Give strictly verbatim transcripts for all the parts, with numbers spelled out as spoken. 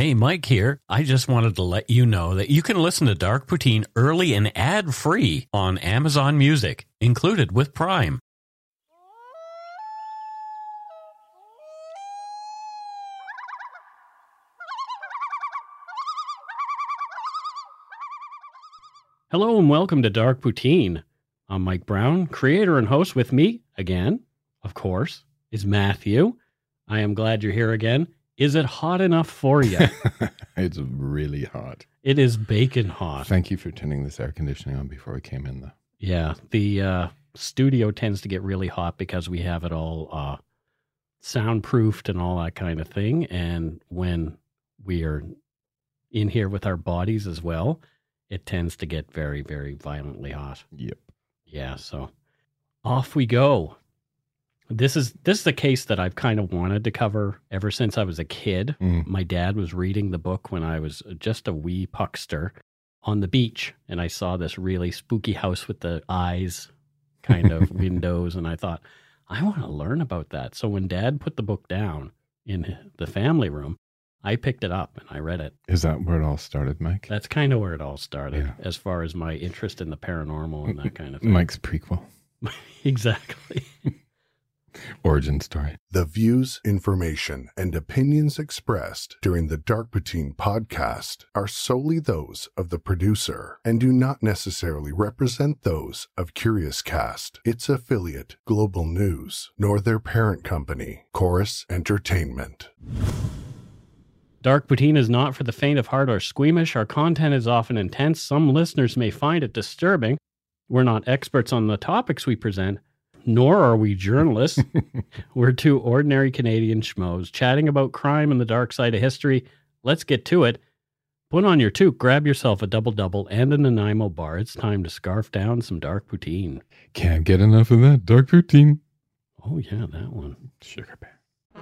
Hey, Mike here. I just wanted to let you know that you can listen to Dark Poutine early and ad-free on Amazon Music, included with Prime. Hello and welcome to Dark Poutine. I'm Mike Brown, creator and host. With me, again, of course, is Matthew. I am glad you're here again. Is it hot enough for you? It's really hot. It is bacon hot. Thank you for turning this air conditioning on before we came in, though. Yeah, the uh, studio tends to get really hot because we have it all uh, soundproofed and all that kind of thing. And when we are in here with our bodies as well, it tends to get very, very violently hot. Yep. Yeah, so off we go. This is this is a case that I've kind of wanted to cover ever since I was a kid. Mm. My dad was reading the book when I was just a wee puckster on the beach, and I saw this really spooky house with the eyes kind of windows, and I thought, I want to learn about that. So when Dad put the book down in the family room, I picked it up and I read it. Is that where it all started, Mike? That's kind of where it all started, Yeah. as far as my interest in the paranormal and that kind of thing. Mike's prequel. Exactly. Origin story. The views, information, and opinions expressed during the Dark Poutine podcast are solely those of the producer and do not necessarily represent those of Curious Cast, its affiliate, Global News, nor their parent company, Chorus Entertainment. Dark Poutine is not for the faint of heart or squeamish. Our content is often intense. Some listeners may find it disturbing. We're not experts on the topics we present, nor are we journalists. We're two ordinary Canadian schmoes chatting about crime and the dark side of history. Let's get to it. Put on your toque, grab yourself a double-double and a Nanaimo bar. It's time to scarf down some Dark Poutine. Can't get enough of that dark poutine. Oh, yeah, that one. Sugar bear.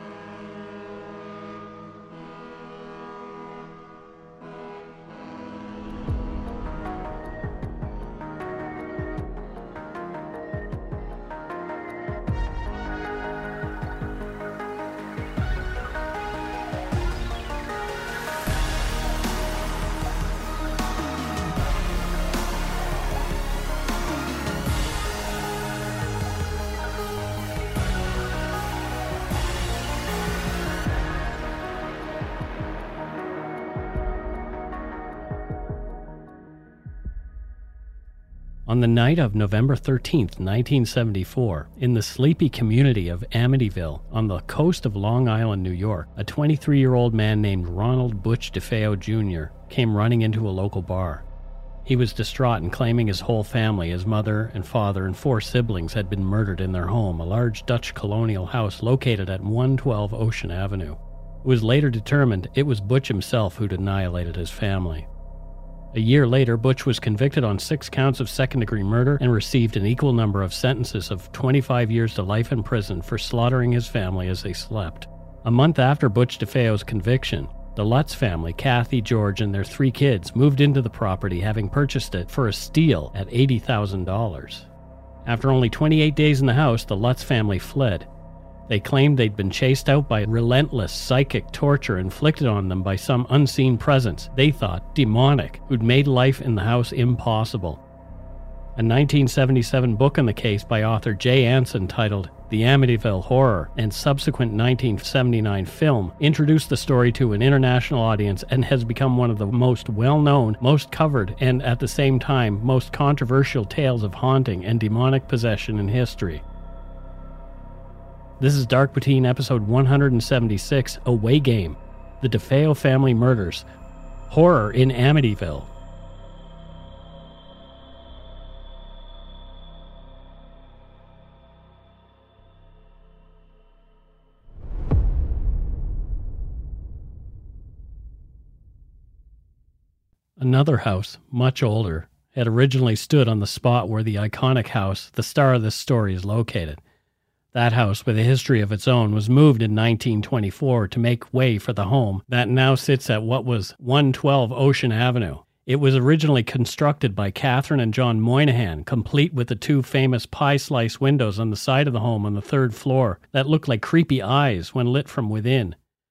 On the night of November thirteenth, nineteen seventy-four, in the sleepy community of Amityville on the coast of Long Island, New York, a twenty-three-year-old man named Ronald Butch DeFeo Junior came running into a local bar. He was distraught and claiming his whole family, his mother and father and four siblings, had been murdered in their home, a large Dutch colonial house located at one twelve Ocean Avenue. It was later determined it was Butch himself who'd annihilated his family. A year later, Butch was convicted on six counts of second-degree murder and received an equal number of sentences of twenty-five years to life in prison for slaughtering his family as they slept. A month after Butch DeFeo's conviction, the Lutz family, Kathy, George, and their three kids moved into the property, having purchased it for a steal at eighty thousand dollars. After only twenty-eight days in the house, the Lutz family fled. They claimed they'd been chased out by relentless psychic torture inflicted on them by some unseen presence, they thought demonic, who'd made life in the house impossible. A nineteen seventy-seven book on the case by author Jay Anson titled The Amityville Horror and subsequent nineteen seventy-nine film introduced the story to an international audience and has become one of the most well-known, most covered, and at the same time most controversial tales of haunting and demonic possession in history. This is Dark Poutine episode one seventy-six, Away Game, The DeFeo Family Murders, Horror in Amityville. Another house, much older, had originally stood on the spot where the iconic house, the star of this story, is located. That house, with a history of its own, was moved in nineteen twenty-four to make way for the home that now sits at what was one twelve Ocean Avenue. It was originally constructed by Catherine and John Moynihan, complete with the two famous pie-slice windows on the side of the home on the third floor that looked like creepy eyes when lit from within.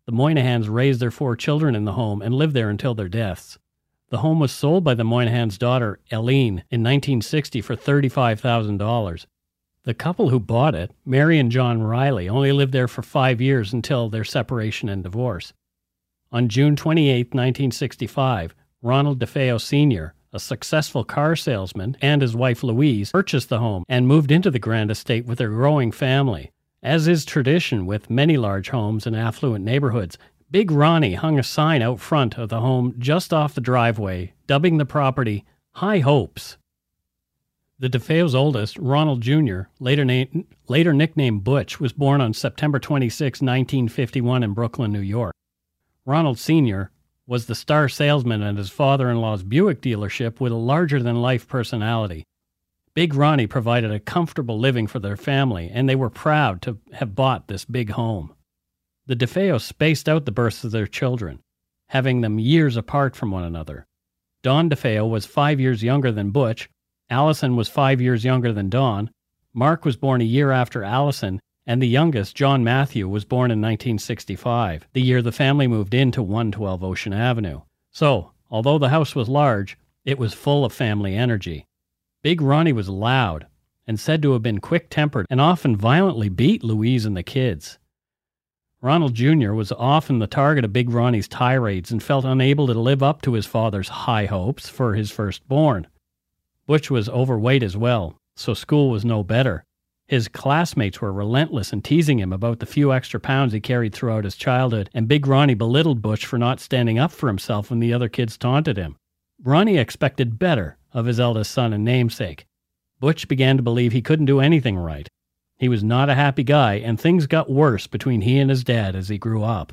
The Moynahans raised their four children in the home and lived there until their deaths. The home was sold by the Moynahans' daughter, Eileen, in nineteen sixty for thirty-five thousand dollars. The couple who bought it, Mary and John Riley, only lived there for five years until their separation and divorce. On June twenty-eighth, nineteen sixty-five, Ronald DeFeo Senior, a successful car salesman, and his wife Louise purchased the home and moved into the grand estate with their growing family. As is tradition with many large homes in affluent neighborhoods, Big Ronnie hung a sign out front of the home just off the driveway, dubbing the property High Hopes. The DeFeo's oldest, Ronald Junior, later, na- later nicknamed Butch, was born on September twenty-sixth, nineteen fifty-one in Brooklyn, New York. Ronald Senior was the star salesman at his father-in-law's Buick dealership with a larger-than-life personality. Big Ronnie provided a comfortable living for their family, and they were proud to have bought this big home. The DeFeos spaced out the births of their children, having them years apart from one another. Don DeFeo was five years younger than Butch, Allison was five years younger than Don, Mark was born a year after Allison, and the youngest, John Matthew, was born in nineteen sixty-five, the year the family moved into one twelve Ocean Avenue. So, although the house was large, it was full of family energy. Big Ronnie was loud and said to have been quick-tempered and often violently beat Louise and the kids. Ronald Junior was often the target of Big Ronnie's tirades and felt unable to live up to his father's high hopes for his firstborn. Butch was overweight as well, so school was no better. His classmates were relentless in teasing him about the few extra pounds he carried throughout his childhood, and Big Ronnie belittled Butch for not standing up for himself when the other kids taunted him. Ronnie expected better of his eldest son and namesake. Butch began to believe he couldn't do anything right. He was not a happy guy, and things got worse between he and his dad as he grew up.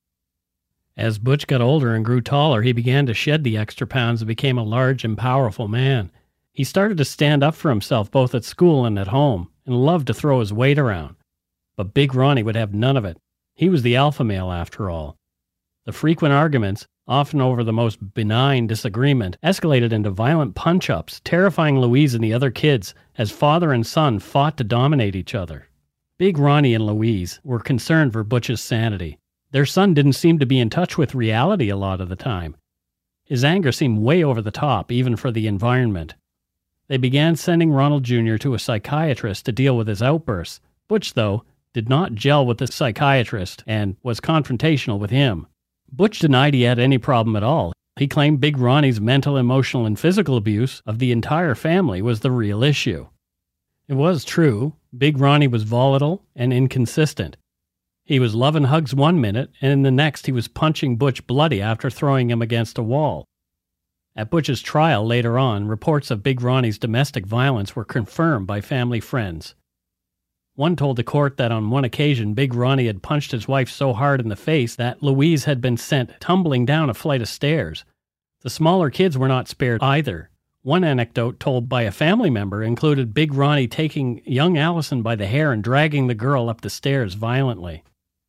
As Butch got older and grew taller, he began to shed the extra pounds and became a large and powerful man. He started to stand up for himself both at school and at home, and loved to throw his weight around. But Big Ronnie would have none of it. He was the alpha male after all. The frequent arguments, often over the most benign disagreement, escalated into violent punch-ups, terrifying Louise and the other kids as father and son fought to dominate each other. Big Ronnie and Louise were concerned for Butch's sanity. Their son didn't seem to be in touch with reality a lot of the time. His anger seemed way over the top, even for the environment. They began sending Ronald Junior to a psychiatrist to deal with his outbursts. Butch, though, did not gel with the psychiatrist and was confrontational with him. Butch denied he had any problem at all. He claimed Big Ronnie's mental, emotional, and physical abuse of the entire family was the real issue. It was true. Big Ronnie was volatile and inconsistent. He was loving hugs one minute, and in the next he was punching Butch bloody after throwing him against a wall. At Butch's trial later on, reports of Big Ronnie's domestic violence were confirmed by family friends. One told the court that on one occasion Big Ronnie had punched his wife so hard in the face that Louise had been sent tumbling down a flight of stairs. The smaller kids were not spared either. One anecdote told by a family member included Big Ronnie taking young Allison by the hair and dragging the girl up the stairs violently.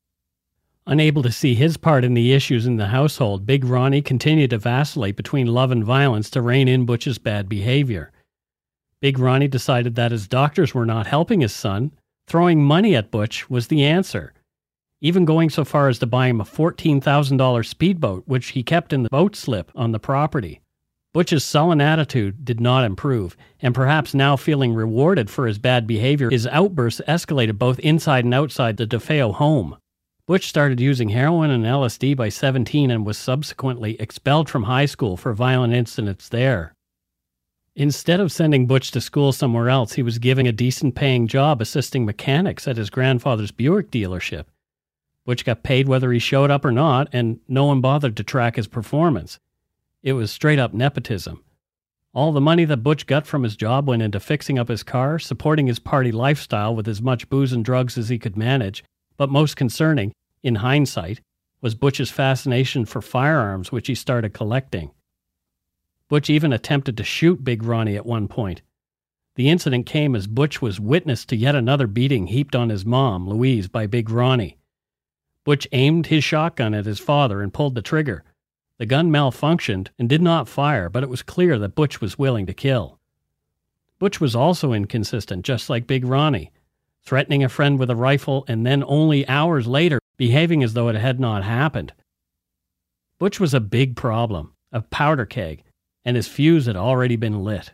Unable to see his part in the issues in the household, Big Ronnie continued to vacillate between love and violence to rein in Butch's bad behavior. Big Ronnie decided that as doctors were not helping his son, throwing money at Butch was the answer, even going so far as to buy him a fourteen thousand dollars speedboat, which he kept in the boat slip on the property. Butch's sullen attitude did not improve, and perhaps now feeling rewarded for his bad behavior, his outbursts escalated both inside and outside the DeFeo home. Butch started using heroin and L S D by seventeen and was subsequently expelled from high school for violent incidents there. Instead of sending Butch to school somewhere else, he was given a decent-paying job assisting mechanics at his grandfather's Buick dealership. Butch got paid whether he showed up or not, and no one bothered to track his performance. It was straight-up nepotism. All the money that Butch got from his job went into fixing up his car, supporting his party lifestyle with as much booze and drugs as he could manage, but most concerning, in hindsight, was Butch's fascination for firearms, which he started collecting. Butch even attempted to shoot Big Ronnie at one point. The incident came as Butch was witness to yet another beating heaped on his mom, Louise, by Big Ronnie. Butch aimed his shotgun at his father and pulled the trigger. The gun malfunctioned and did not fire, but it was clear that Butch was willing to kill. Butch was also inconsistent, just like Big Ronnie, threatening a friend with a rifle and then only hours later behaving as though it had not happened. Butch was a big problem, a powder keg, and his fuse had already been lit.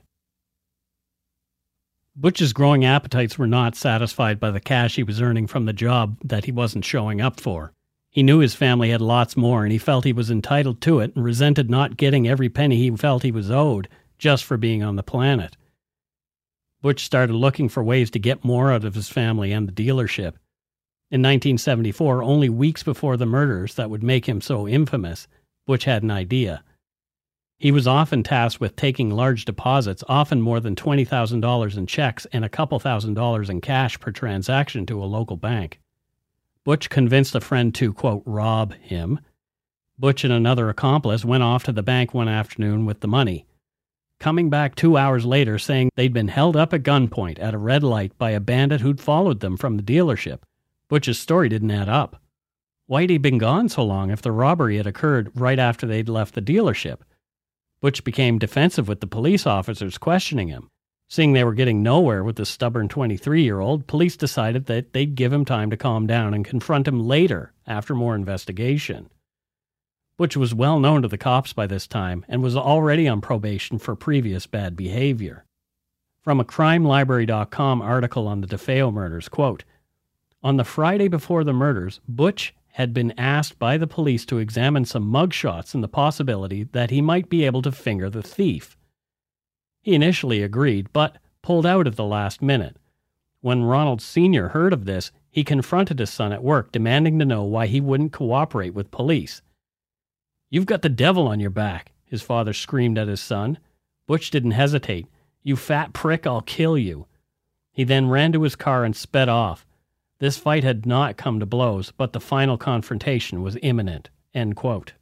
Butch's growing appetites were not satisfied by the cash he was earning from the job that he wasn't showing up for. He knew his family had lots more, and he felt he was entitled to it and resented not getting every penny he felt he was owed just for being on the planet. Butch started looking for ways to get more out of his family and the dealership. In nineteen seventy-four, only weeks before the murders that would make him so infamous, Butch had an idea. He was often tasked with taking large deposits, often more than twenty thousand dollars in checks and a couple thousand dollars in cash per transaction to a local bank. Butch convinced a friend to, quote, rob him. Butch and another accomplice went off to the bank one afternoon with the money, coming back two hours later saying they'd been held up at gunpoint at a red light by a bandit who'd followed them from the dealership. Butch's story didn't add up. Why'd he been gone so long if the robbery had occurred right after they'd left the dealership? Butch became defensive with the police officers questioning him. Seeing they were getting nowhere with the stubborn twenty-three-year-old, police decided that they'd give him time to calm down and confront him later after more investigation. Butch was well known to the cops by this time and was already on probation for previous bad behavior. From a crime library dot com article on the DeFeo murders, quote, on the Friday before the murders, Butch had been asked by the police to examine some mugshots and the possibility that he might be able to finger the thief. He initially agreed, but pulled out at the last minute. When Ronald Senior heard of this, he confronted his son at work, demanding to know why he wouldn't cooperate with police. "You've got the devil on your back," his father screamed at his son. Butch didn't hesitate. "You fat prick, I'll kill you." He then ran to his car and sped off. This fight had not come to blows, but the final confrontation was imminent. End quote.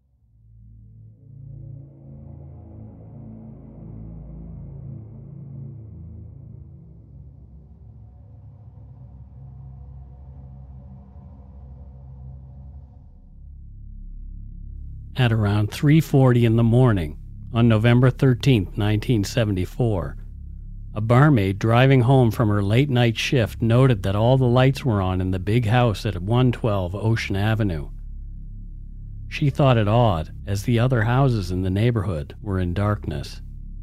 At around three forty in the morning, on November thirteenth, nineteen seventy-four, a barmaid driving home from her late-night shift noted that all the lights were on in the big house at one twelve Ocean Avenue. She thought it odd, as the other houses in the neighborhood were in darkness.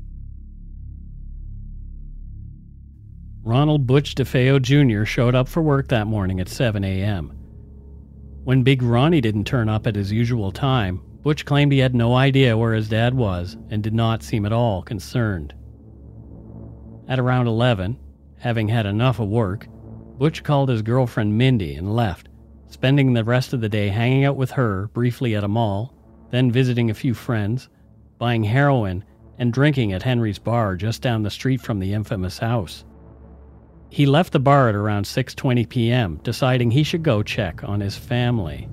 Ronald Butch DeFeo Junior showed up for work that morning at seven a.m. When Big Ronnie didn't turn up at his usual time, Butch claimed he had no idea where his dad was and did not seem at all concerned. At around eleven, having had enough of work, Butch called his girlfriend Mindy and left, spending the rest of the day hanging out with her briefly at a mall, then visiting a few friends, buying heroin, and drinking at Henry's Bar just down the street from the infamous house. He left the bar at around six twenty p.m., deciding he should go check on his family.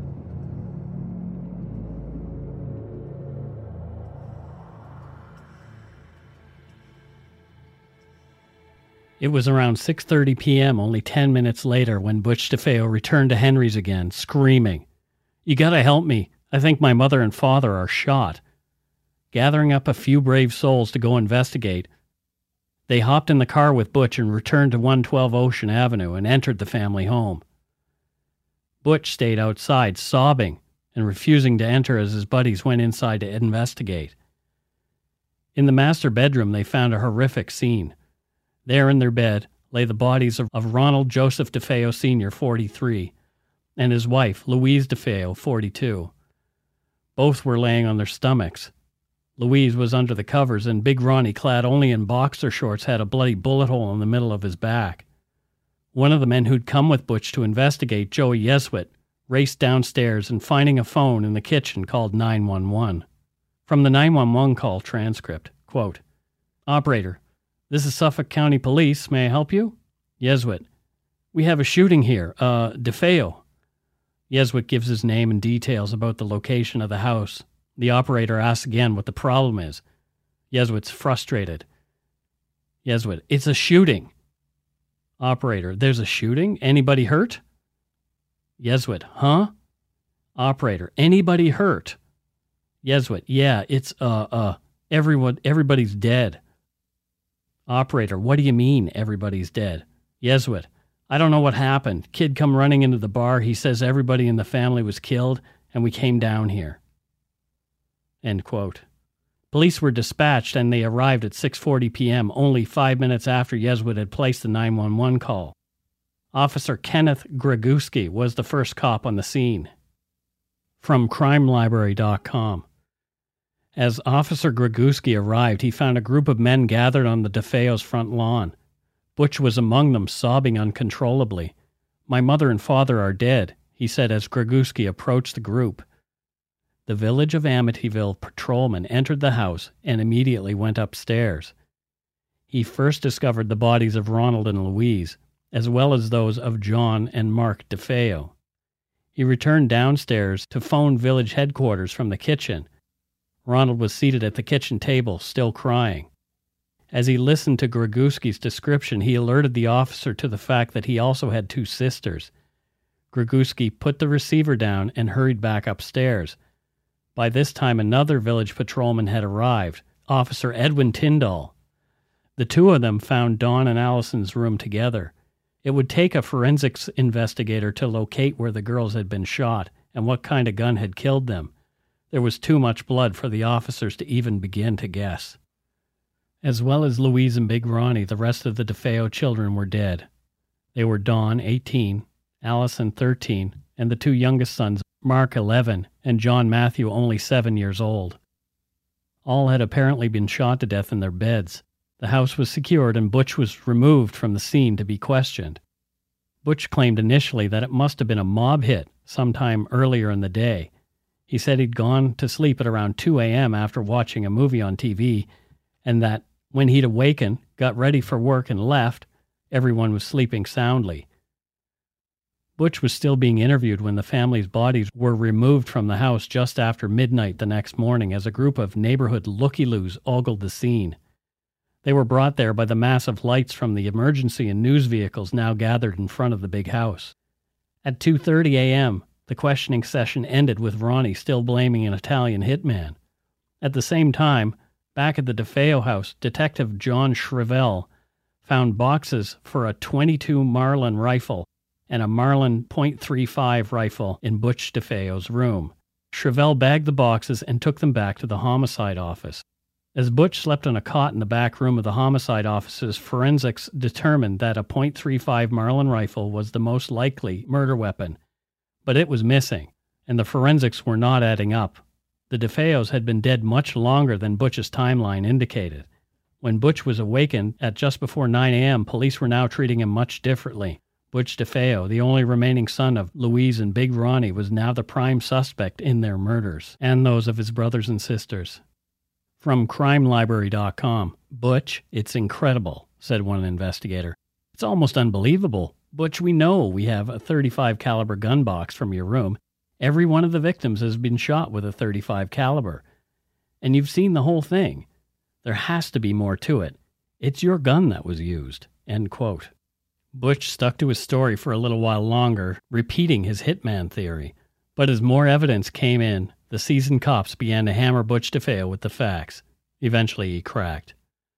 It was around six thirty p.m., only ten minutes later, when Butch DeFeo returned to Henry's again, screaming, "You gotta help me. I think my mother and father are shot." Gathering up a few brave souls to go investigate, they hopped in the car with Butch and returned to one twelve Ocean Avenue and entered the family home. Butch stayed outside, sobbing and refusing to enter as his buddies went inside to investigate. In the master bedroom, they found a horrific scene. There in their bed lay the bodies of, of Ronald Joseph DeFeo Senior, forty-three, and his wife, Louise DeFeo, forty-two. Both were laying on their stomachs. Louise was under the covers, and Big Ronnie, clad only in boxer shorts, had a bloody bullet hole in the middle of his back. One of the men who'd come with Butch to investigate, Joey Yeswit, raced downstairs and, finding a phone in the kitchen, called nine one one. From the nine one one call transcript, quote, "Operator, this is Suffolk County Police. May I help you?" Yeswit, "We have a shooting here. Uh, DeFeo." Yeswit gives his name and details about the location of the house. The operator asks again what the problem is. Yeswit's frustrated. Yeswit, "It's a shooting." Operator, "There's a shooting? Anybody hurt?" Yeswit, "Huh?" Operator, "Anybody hurt?" Yeswit, "Yeah, it's, uh, uh, everyone, everybody's dead." Operator, "What do you mean, everybody's dead?" Yeswit, I don't know what happened. Kid come running into the bar. He says everybody in the family was killed, and we came down here." End quote. Police were dispatched, and they arrived at six forty p.m., only five minutes after Yeswood had placed the nine one one call. Officer Kenneth Greguski was the first cop on the scene. From crime library dot com. As Officer Greguski arrived, he found a group of men gathered on the DeFeo's front lawn. Butch was among them, sobbing uncontrollably. "My mother and father are dead," he said as Greguski approached the group. The Village of Amityville patrolman entered the house and immediately went upstairs. He first discovered the bodies of Ronald and Louise, as well as those of John and Mark DeFeo. He returned downstairs to phone village headquarters from the kitchen. Ronald was seated at the kitchen table, still crying. As he listened to Greguski's description, he alerted the officer to the fact that he also had two sisters. Greguski put the receiver down and hurried back upstairs. By this time, another village patrolman had arrived, Officer Edwin Tyndall. The two of them found Dawn and Allison's room together. It would take a forensics investigator to locate where the girls had been shot and what kind of gun had killed them. There was too much blood for the officers to even begin to guess. As well as Louise and Big Ronnie, the rest of the DeFeo children were dead. They were Dawn, eighteen, Allison, thirteen, and the two youngest sons, Mark, eleven, and John Matthew, only seven years old. All had apparently been shot to death in their beds. The house was secured and Butch was removed from the scene to be questioned. Butch claimed initially that it must have been a mob hit sometime earlier in the day. He said he'd gone to sleep at around two a.m. after watching a movie on T V, and that when he'd awakened, got ready for work and left, everyone was sleeping soundly. Butch was still being interviewed when the family's bodies were removed from the house just after midnight the next morning as a group of neighborhood looky-loos ogled the scene. They were brought there by the massive lights from the emergency and news vehicles now gathered in front of the big house. At two thirty a.m., the questioning session ended with Ronnie still blaming an Italian hitman. At the same time, back at the DeFeo house, Detective John Shrevell found boxes for a twenty-two Marlin rifle and a Marlin point three five rifle in Butch DeFeo's room. Shrevell bagged the boxes and took them back to the homicide office. As Butch slept on a cot in the back room of the homicide offices, forensics determined that a point three five Marlin rifle was the most likely murder weapon, but it was missing, and the forensics were not adding up. The DeFeos had been dead much longer than Butch's timeline indicated. When Butch was awakened at just before nine a.m., police were now treating him much differently. Butch DeFeo, the only remaining son of Louise and Big Ronnie, was now the prime suspect in their murders, and those of his brothers and sisters. From crime library dot com. "Butch, it's incredible," said one investigator. "It's almost unbelievable. Butch, we know we have a thirty-five caliber gun box from your room. Every one of the victims has been shot with a thirty-five caliber. And you've seen the whole thing. There has to be more to it. It's your gun that was used." End quote. Butch stuck to his story for a little while longer, repeating his hitman theory. But as more evidence came in, the seasoned cops began to hammer Butch DeFeo with the facts. Eventually he cracked.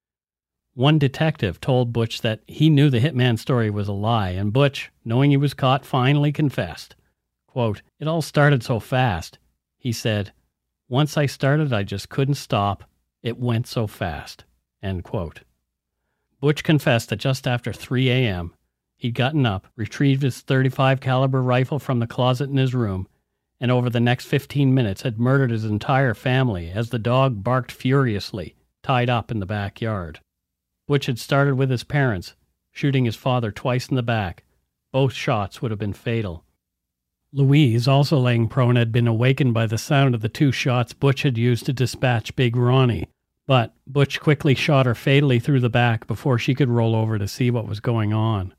One detective told Butch that he knew the hitman story was a lie, and Butch, knowing he was caught, finally confessed. Quote, "It all started so fast," he said. "Once I started, I just couldn't stop. It went so fast." End quote. Butch confessed that just after three a.m., he'd gotten up, retrieved his thirty-five caliber rifle from the closet in his room, and over the next fifteen minutes had murdered his entire family as the dog barked furiously, tied up in the backyard. Butch had started with his parents, shooting his father twice in the back. Both shots would have been fatal. Louise, also laying prone, had been awakened by the sound of the two shots Butch had used to dispatch Big Ronnie, but Butch quickly shot her fatally through the back before she could roll over to see what was going on.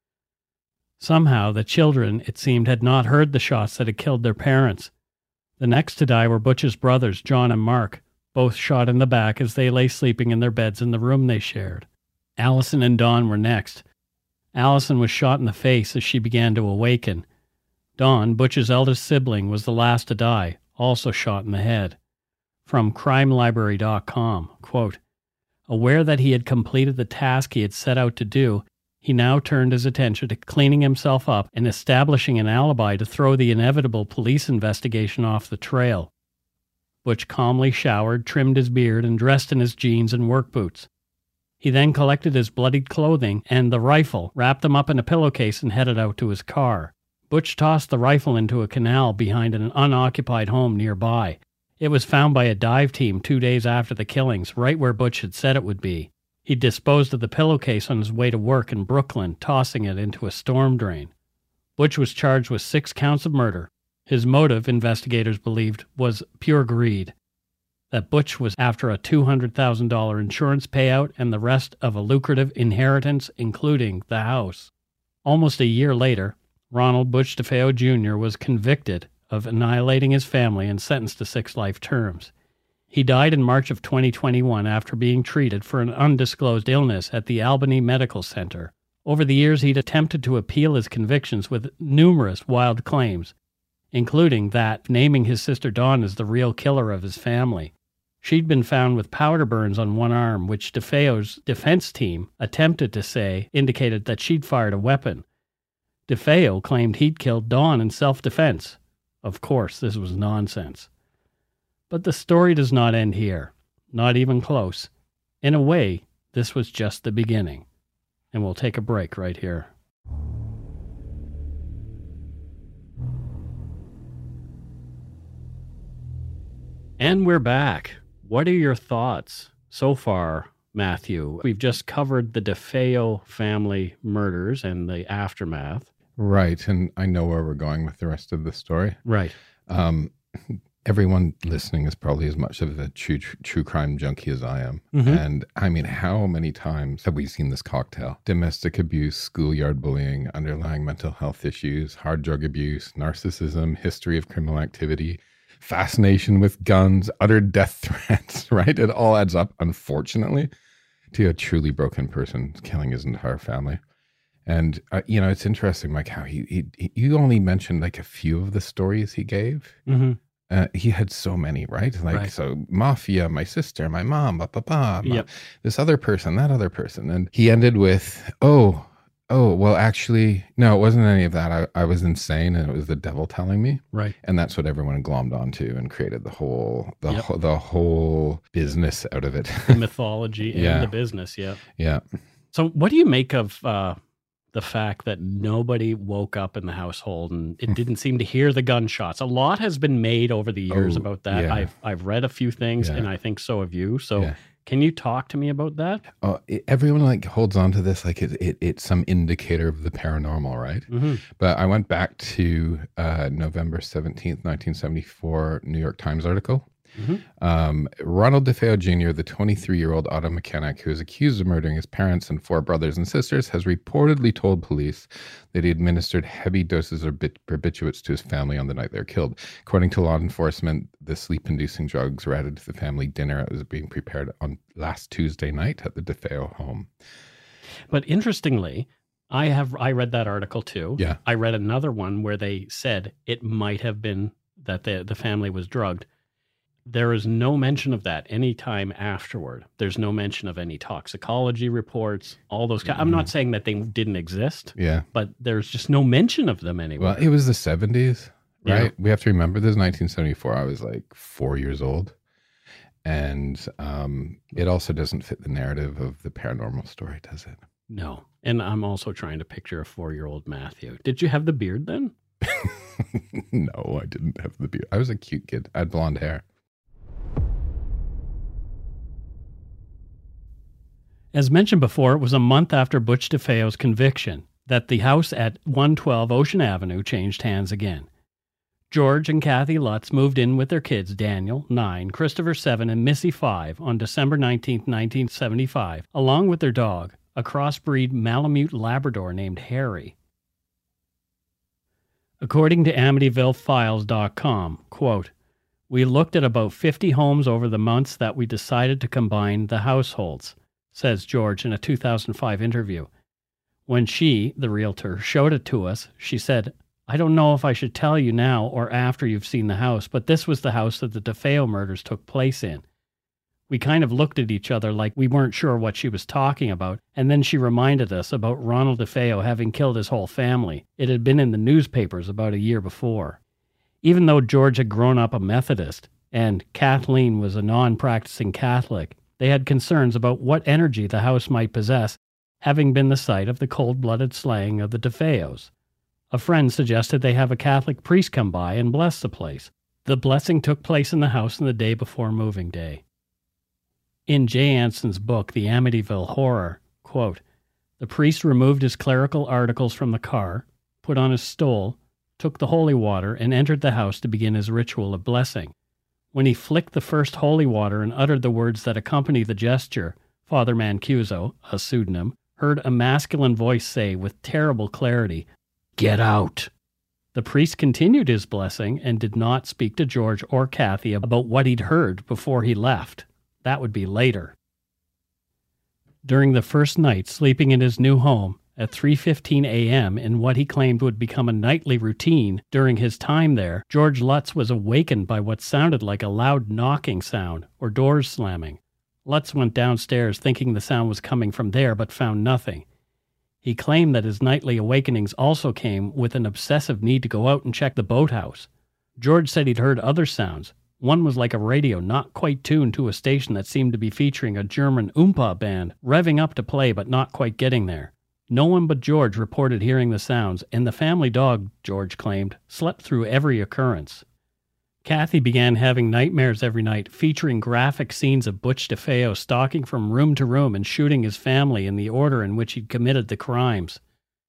Somehow, the children, it seemed, had not heard the shots that had killed their parents. The next to die were Butch's brothers, John and Mark, both shot in the back as they lay sleeping in their beds in the room they shared. Allison and Dawn were next. Allison was shot in the face as she began to awaken. Dawn, Butch's eldest sibling, was the last to die, also shot in the head. From crime library dot com, quote, "Aware that he had completed the task he had set out to do, He now turned his attention to cleaning himself up and establishing an alibi to throw the inevitable police investigation off the trail. Butch calmly showered, trimmed his beard, and dressed in his jeans and work boots. He then collected his bloodied clothing and the rifle, wrapped them up in a pillowcase, and headed out to his car. Butch tossed the rifle into a canal behind an unoccupied home nearby. It was found by a dive team two days after the killings, right where Butch had said it would be. He disposed of the pillowcase on his way to work in Brooklyn, tossing it into a storm drain. Butch was charged with six counts of murder. His motive, investigators believed, was pure greed. That Butch was after a two hundred thousand dollars insurance payout and the rest of a lucrative inheritance, including the house. Almost a year later, Ronald Butch DeFeo Junior was convicted of annihilating his family and sentenced to six life terms. He died in March of twenty twenty-one after being treated for an undisclosed illness at the Albany Medical Center. Over the years, he'd attempted to appeal his convictions with numerous wild claims, including that naming his sister Dawn as the real killer of his family. She'd been found with powder burns on one arm, which DeFeo's defense team attempted to say indicated that she'd fired a weapon. DeFeo claimed he'd killed Dawn in self-defense. Of course, this was nonsense. But the story does not end here. Not even close. In a way, this was just the beginning. And we'll take a break right here. And we're back. What are your thoughts so far, Matthew? We've just covered the DeFeo family murders and the aftermath. Right, and I know where we're going with the rest of the story. Right. Um, everyone listening is probably as much of a true, true crime junkie as I am. Mm-hmm. And I mean, how many times have we seen this cocktail? Domestic abuse, schoolyard bullying, underlying mental health issues, hard drug abuse, narcissism, history of criminal activity, fascination with guns, utter death threats, right? It all adds up, unfortunately, to a truly broken person killing his entire family. And, uh, you know, it's interesting, Mike, how he, he, he, you only mentioned like a few of the stories he gave. Mm-hmm. Uh, he had so many, right? Like, Right. so mafia, my sister, my mom, blah, blah, blah, blah, Yep. this other person, that other person. And he ended with, oh, oh, well, actually, no, it wasn't any of that. I, I was insane and it was the devil telling me. Right. And that's what everyone glommed onto and created the whole, the, Yep. whole, the whole business out of it. The mythology and Yeah. the business, yeah. Yeah. So what do you make of uh, the fact that nobody woke up in the household and it didn't seem to hear the gunshots? A lot has been made over the years Oh, about that. yeah. I've I've read a few things, Yeah. and I think so have you. So Yeah. can you talk to me about that? Uh, it, everyone like holds on to this like it, it, it's some indicator of the paranormal, right? Mm-hmm. But I went back to uh, November seventeenth, nineteen seventy-four New York Times article. Mm-hmm. Um, Ronald DeFeo Junior, the twenty-three-year-old auto mechanic who is accused of murdering his parents and four brothers and sisters, has reportedly told police that he administered heavy doses of bit- barbiturates to his family on the night they were killed. According to law enforcement, the sleep-inducing drugs were added to the family dinner that was being prepared on last Tuesday night at the DeFeo home. But interestingly, I have I read that article too. Yeah. I read another one where they said it might have been that the the family was drugged. There is no mention of that any time afterward. There's no mention of any toxicology reports, all those. I'm not saying that they didn't exist, Yeah. but there's just no mention of them anywhere. Well, it was the seventies, right? Yeah. We have to remember this is nineteen seventy-four. I was like four years old. And um, it also doesn't fit the narrative of the paranormal story, does it? No. And I'm also trying to picture a four-year-old Matthew. Did you have the beard then? No, I didn't have the beard. I was a cute kid. I had blonde hair. As mentioned before, it was a month after Butch DeFeo's conviction that the house at one twelve Ocean Avenue changed hands again. George and Kathy Lutz moved in with their kids, Daniel, nine, Christopher, seven, and Missy, five, on December nineteenth, nineteen seventy-five, along with their dog, a crossbreed Malamute Labrador named Harry. According to Amityville Files dot com, quote, "We looked at about fifty homes over the months that we decided to combine the households," says George in a two thousand five interview. When she, the realtor, showed it to us, she said, "I don't know if I should tell you now or after you've seen the house, but this was the house that the DeFeo murders took place in. We kind of looked at each other like we weren't sure what she was talking about, and then she reminded us about Ronald DeFeo having killed his whole family. It had been in the newspapers about a year before. Even though George had grown up a Methodist, and Kathleen was a non-practicing Catholic, they had concerns about what energy the house might possess, having been the site of the cold-blooded slaying of the DeFeos. A friend suggested they have a Catholic priest come by and bless the place. The blessing took place in the house on the day before moving day. In Jay Anson's book, The Amityville Horror, quote, the priest removed his clerical articles from the car, put on his stole, took the holy water, and entered the house to begin his ritual of blessing. When he flicked the first holy water and uttered the words that accompany the gesture, Father Mancuso, a pseudonym, heard a masculine voice say with terrible clarity, "Get out!" The priest continued his blessing and did not speak to George or Kathy about what he'd heard before he left. That would be later. During the first night sleeping in his new home, at three fifteen a.m. in what he claimed would become a nightly routine during his time there, George Lutz was awakened by what sounded like a loud knocking sound or doors slamming. Lutz went downstairs thinking the sound was coming from there but found nothing. He claimed that his nightly awakenings also came with an obsessive need to go out and check the boathouse. George said he'd heard other sounds. One was like a radio not quite tuned to a station that seemed to be featuring a German Oompa band, revving up to play but not quite getting there. No one but George reported hearing the sounds, and the family dog, George claimed, slept through every occurrence. Kathy began having nightmares every night, featuring graphic scenes of Butch DeFeo stalking from room to room and shooting his family in the order in which he'd committed the crimes.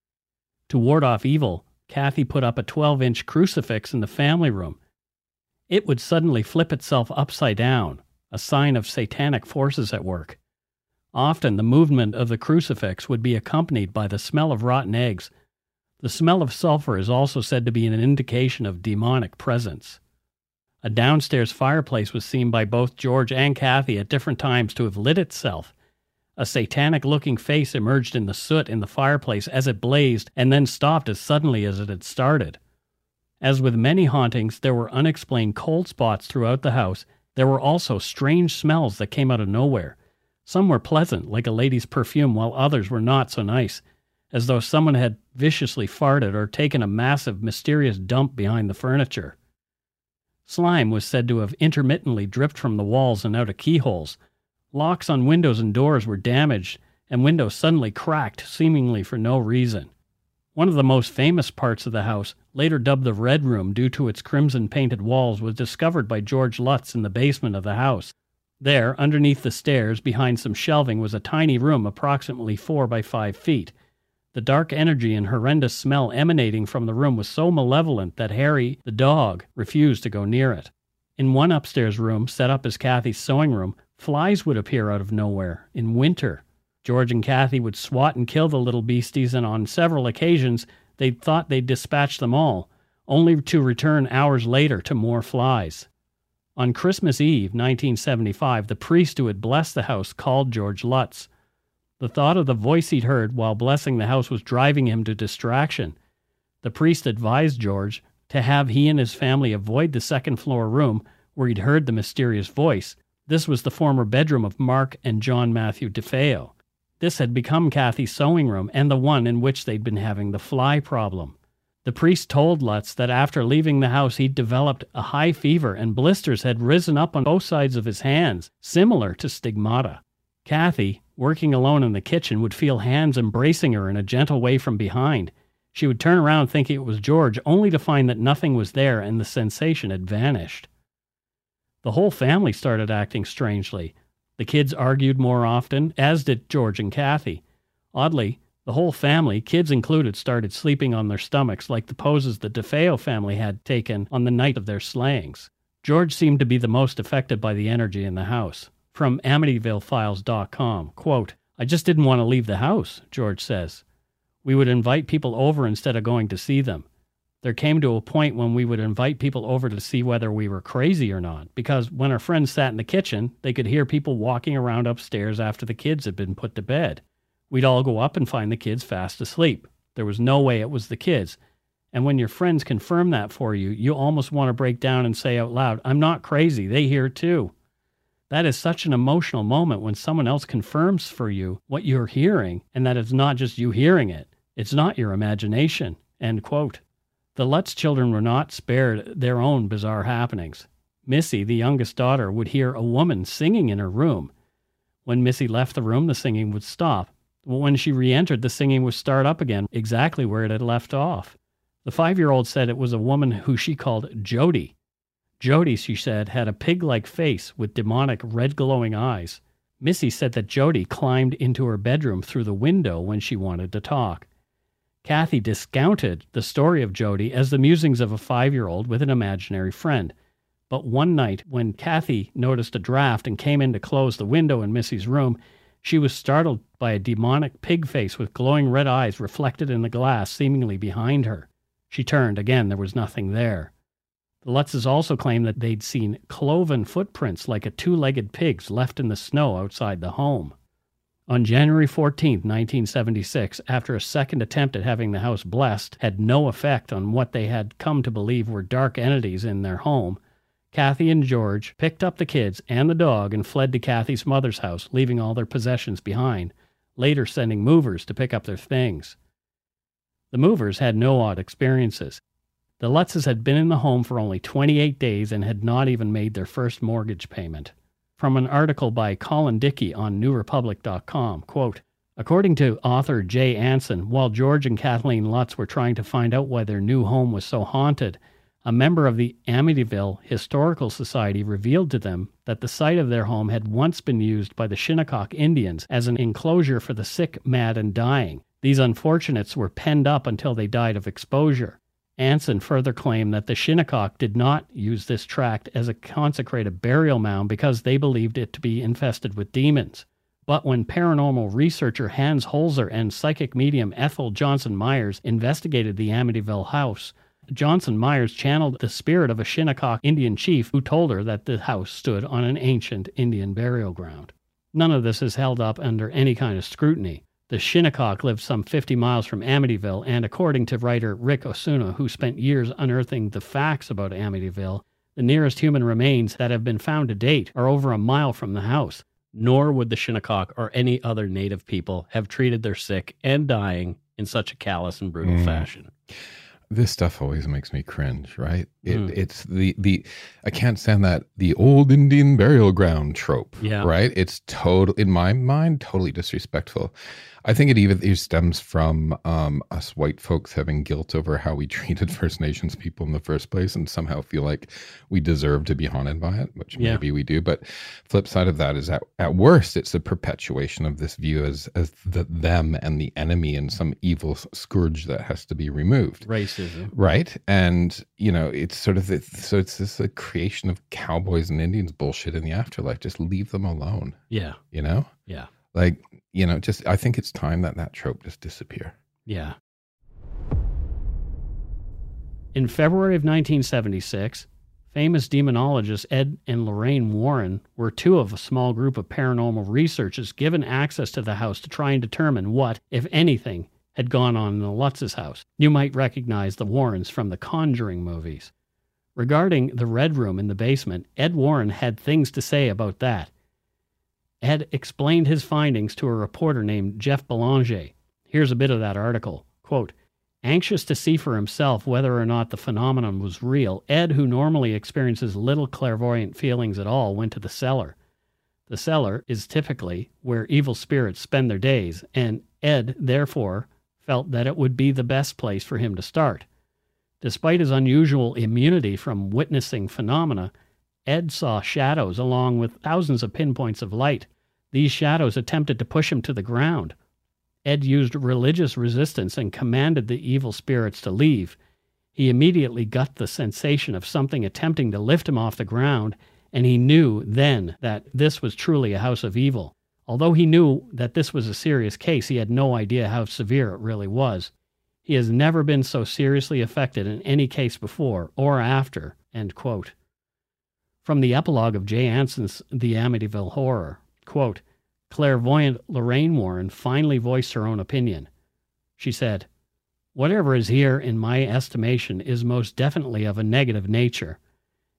To ward off evil, Kathy put up a twelve-inch crucifix in the family room. It would suddenly flip itself upside down, a sign of satanic forces at work. Often the movement of the crucifix would be accompanied by the smell of rotten eggs. The smell of sulfur is also said to be an indication of demonic presence. A downstairs fireplace was seen by both George and Kathy at different times to have lit itself. A satanic-looking face emerged in the soot in the fireplace as it blazed and then stopped as suddenly as it had started. As with many hauntings, there were unexplained cold spots throughout the house. There were also strange smells that came out of nowhere. Some were pleasant, like a lady's perfume, while others were not so nice, as though someone had viciously farted or taken a massive, mysterious dump behind the furniture. Slime was said to have intermittently dripped from the walls and out of keyholes. Locks on windows and doors were damaged, and windows suddenly cracked, seemingly for no reason. One of the most famous parts of the house, later dubbed the Red Room due to its crimson-painted walls, was discovered by George Lutz in the basement of the house. There, underneath the stairs, behind some shelving, was a tiny room approximately four by five feet. The dark energy and horrendous smell emanating from the room was so malevolent that Harry, the dog, refused to go near it. In one upstairs room, set up as Kathy's sewing room, flies would appear out of nowhere in winter. George and Kathy would swat and kill the little beasties, and on several occasions they'd thought they'd dispatched them all, only to return hours later to more flies. On Christmas Eve, nineteen seventy-five, the priest who had blessed the house called George Lutz. The thought of the voice he'd heard while blessing the house was driving him to distraction. The priest advised George to have he and his family avoid the second-floor room where he'd heard the mysterious voice. This was the former bedroom of Mark and John Matthew DeFeo. This had become Kathy's sewing room and the one in which they'd been having the fly problem. The priest told Lutz that after leaving the house he'd developed a high fever and blisters had risen up on both sides of his hands, similar to stigmata. Kathy, working alone in the kitchen, would feel hands embracing her in a gentle way from behind. She would turn around thinking it was George, only to find that nothing was there and the sensation had vanished. The whole family started acting strangely. The kids argued more often, as did George and Kathy. Oddly, the whole family, kids included, started sleeping on their stomachs like the poses the DeFeo family had taken on the night of their slayings. George seemed to be the most affected by the energy in the house. From Amityville Files dot com, quote, "I just didn't want to leave the house," George says. "We would invite people over instead of going to see them. There came to a point when we would invite people over to see whether we were crazy or not, because when our friends sat in the kitchen, they could hear people walking around upstairs after the kids had been put to bed. We'd all go up and find the kids fast asleep. There was no way it was the kids. And when your friends confirm that for you, you almost want to break down and say out loud, 'I'm not crazy, they hear too.' That is such an emotional moment when someone else confirms for you what you're hearing, and that it's not just you hearing it. It's not your imagination." End quote. The Lutz children were not spared their own bizarre happenings. Missy, the youngest daughter, would hear a woman singing in her room. When Missy left the room, the singing would stop. When she re-entered, the singing would start up again, exactly where it had left off. The five-year-old said it was a woman who she called Jody. Jody, she said, had a pig-like face with demonic red glowing eyes. Missy said that Jody climbed into her bedroom through the window when she wanted to talk. Kathy discounted the story of Jody as the musings of a five-year-old with an imaginary friend. But one night, when Kathy noticed a draft and came in to close the window in Missy's room, she was startled by a demonic pig face with glowing red eyes reflected in the glass seemingly behind her. She turned. Again, there was nothing there. The Lutzes also claimed that they'd seen cloven footprints like a two-legged pig's left in the snow outside the home. On January fourteenth, nineteen seventy-six, after a second attempt at having the house blessed had no effect on what they had come to believe were dark entities in their home, Kathy and George picked up the kids and the dog and fled to Kathy's mother's house, leaving all their possessions behind, later sending movers to pick up their things. The movers had no odd experiences. The Lutzes had been in the home for only twenty-eight days and had not even made their first mortgage payment. From an article by Colin Dickey on New Republic dot com, quote, according to author Jay Anson, while George and Kathleen Lutz were trying to find out why their new home was so haunted, a member of the Amityville Historical Society revealed to them that the site of their home had once been used by the Shinnecock Indians as an enclosure for the sick, mad, and dying. These unfortunates were penned up until they died of exposure. Anson further claimed that the Shinnecock did not use this tract as a consecrated burial mound because they believed it to be infested with demons. But when paranormal researcher Hans Holzer and psychic medium Ethel Johnson Myers investigated the Amityville house, Johnson Myers channeled the spirit of a Shinnecock Indian chief who told her that the house stood on an ancient Indian burial ground. None of this is held up under any kind of scrutiny. The Shinnecock lived some fifty miles from Amityville, and according to writer Rick Osuna, who spent years unearthing the facts about Amityville, the nearest human remains that have been found to date are over a mile from the house. Nor would the Shinnecock or any other native people have treated their sick and dying in such a callous and brutal mm. fashion. This stuff always makes me cringe, right? It, mm. It's the, the, I can't stand that, the old Indian burial ground trope, yeah. right? It's total, in my mind, totally disrespectful. I think it even it stems from um, us white folks having guilt over how we treated First Nations people in the first place and somehow feel like we deserve to be haunted by it, which yeah. maybe we do. But flip side of that is at, at worst, it's a perpetuation of this view as, as the them and the enemy and some evil scourge that has to be removed. Racism. Right. And, you know, it's sort of, the, so it's this a creation of cowboys and Indians bullshit in the afterlife. Just leave them alone. Yeah. You know? Yeah. Like, you know, just, I think it's time that that trope just disappear. Yeah. In February of nineteen seventy-six, famous demonologists Ed and Lorraine Warren were two of a small group of paranormal researchers given access to the house to try and determine what, if anything, had gone on in the Lutz's house. You might recognize the Warrens from the Conjuring movies. Regarding the Red Room in the basement, Ed Warren had things to say about that. Ed explained his findings to a reporter named Jeff Belanger. Here's a bit of that article. Quote, anxious to see for himself whether or not the phenomenon was real, Ed, who normally experiences little clairvoyant feelings at all, went to the cellar. The cellar is typically where evil spirits spend their days, and Ed, therefore, felt that it would be the best place for him to start. Despite his unusual immunity from witnessing phenomena, Ed saw shadows along with thousands of pinpoints of light. These shadows attempted to push him to the ground. Ed used religious resistance and commanded the evil spirits to leave. He immediately got the sensation of something attempting to lift him off the ground, and he knew then that this was truly a house of evil. Although he knew that this was a serious case, he had no idea how severe it really was. He has never been so seriously affected in any case before or after, end quote. From the epilogue of Jay Anson's The Amityville Horror, quote, clairvoyant Lorraine Warren finally voiced her own opinion. She said, whatever is here, in my estimation, is most definitely of a negative nature.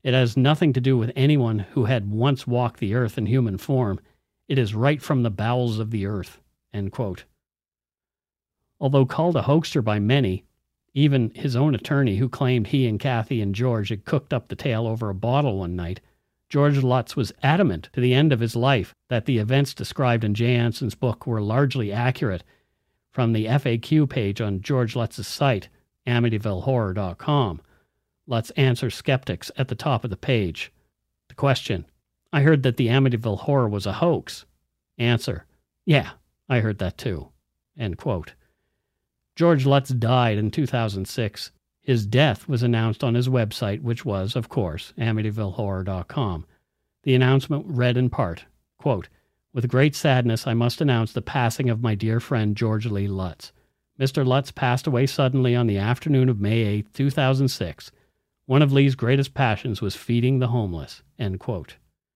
It has nothing to do with anyone who had once walked the earth in human form. It is right from the bowels of the earth." End quote. Although called a hoaxer by many, even his own attorney, who claimed he and Kathy and George had cooked up the tale over a bottle one night, George Lutz was adamant to the end of his life that the events described in Jay Anson's book were largely accurate. From the F A Q page on George Lutz's site, Amityville Horror dot com, Lutz answers skeptics at the top of the page. The question: "I heard that the Amityville Horror was a hoax." Answer: "Yeah, I heard that too." End quote. George Lutz died in two thousand six. His death was announced on his website, which was, of course, Amityville Horror dot com. The announcement read in part, quote, "With great sadness, I must announce the passing of my dear friend George Lee Lutz. Mister Lutz passed away suddenly on the afternoon of May eighth, two thousand six. One of Lee's greatest passions was feeding the homeless." End quote.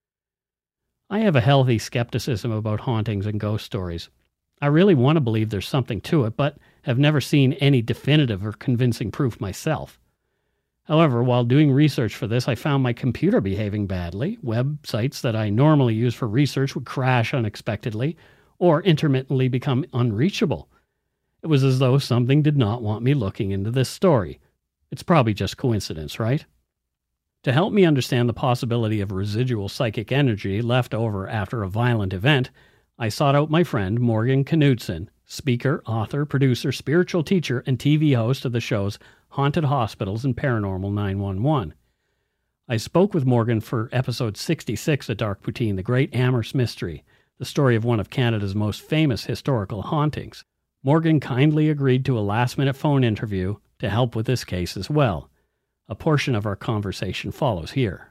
I have a healthy skepticism about hauntings and ghost stories. I really want to believe there's something to it, but have never seen any definitive or convincing proof myself. However, while doing research for this, I found my computer behaving badly. Websites that I normally use for research would crash unexpectedly or intermittently become unreachable. It was as though something did not want me looking into this story. It's probably just coincidence, right? To help me understand the possibility of residual psychic energy left over after a violent event, I sought out my friend Morgan Knudsen, speaker, author, producer, spiritual teacher, and T V host of the shows Haunted Hospitals and Paranormal nine one one. I spoke with Morgan for episode sixty-six of Dark Poutine, The Great Amherst Mystery, the story of one of Canada's most famous historical hauntings. Morgan kindly agreed to a last-minute phone interview to help with this case as well. A portion of our conversation follows here.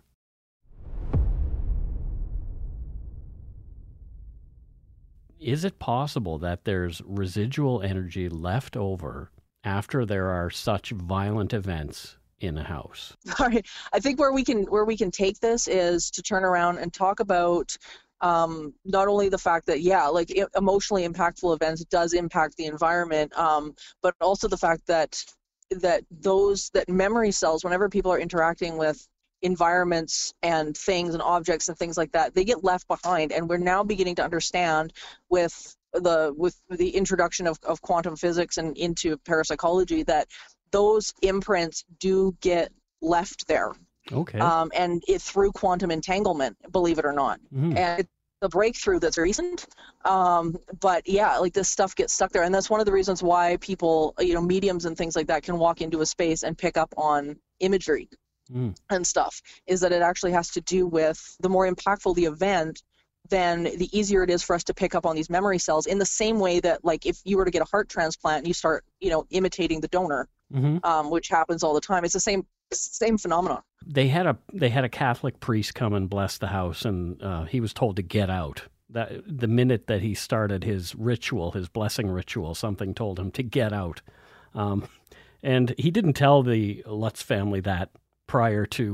Is it possible that there's residual energy left over after there are such violent events in a house? All right. I think where we can where we can take this is to turn around and talk about um, not only the fact that, yeah, like emotionally impactful events does impact the environment, um, but also the fact that that those that memory cells, whenever people are interacting with environments and things and objects and things like that, they get left behind. And we're now beginning to understand with the with the introduction of, of quantum physics and into parapsychology that those imprints do get left there. Okay. Um, and it through quantum entanglement, believe it or not. Mm-hmm. And it's a breakthrough that's recent. Um, but yeah, like this stuff gets stuck there. And that's one of the reasons why people, you know, mediums and things like that can walk into a space and pick up on imagery. Mm. And stuff, is that it actually has to do with the more impactful the event, then the easier it is for us to pick up on these memory cells, in the same way that, like, if you were to get a heart transplant and you start, you know, imitating the donor, mm-hmm. um, which happens all the time. It's the same same phenomenon. They had a they had a Catholic priest come and bless the house, and uh, he was told to get out. That the minute that he started his ritual, his blessing ritual, something told him to get out. Um, and he didn't tell the Lutz family that prior to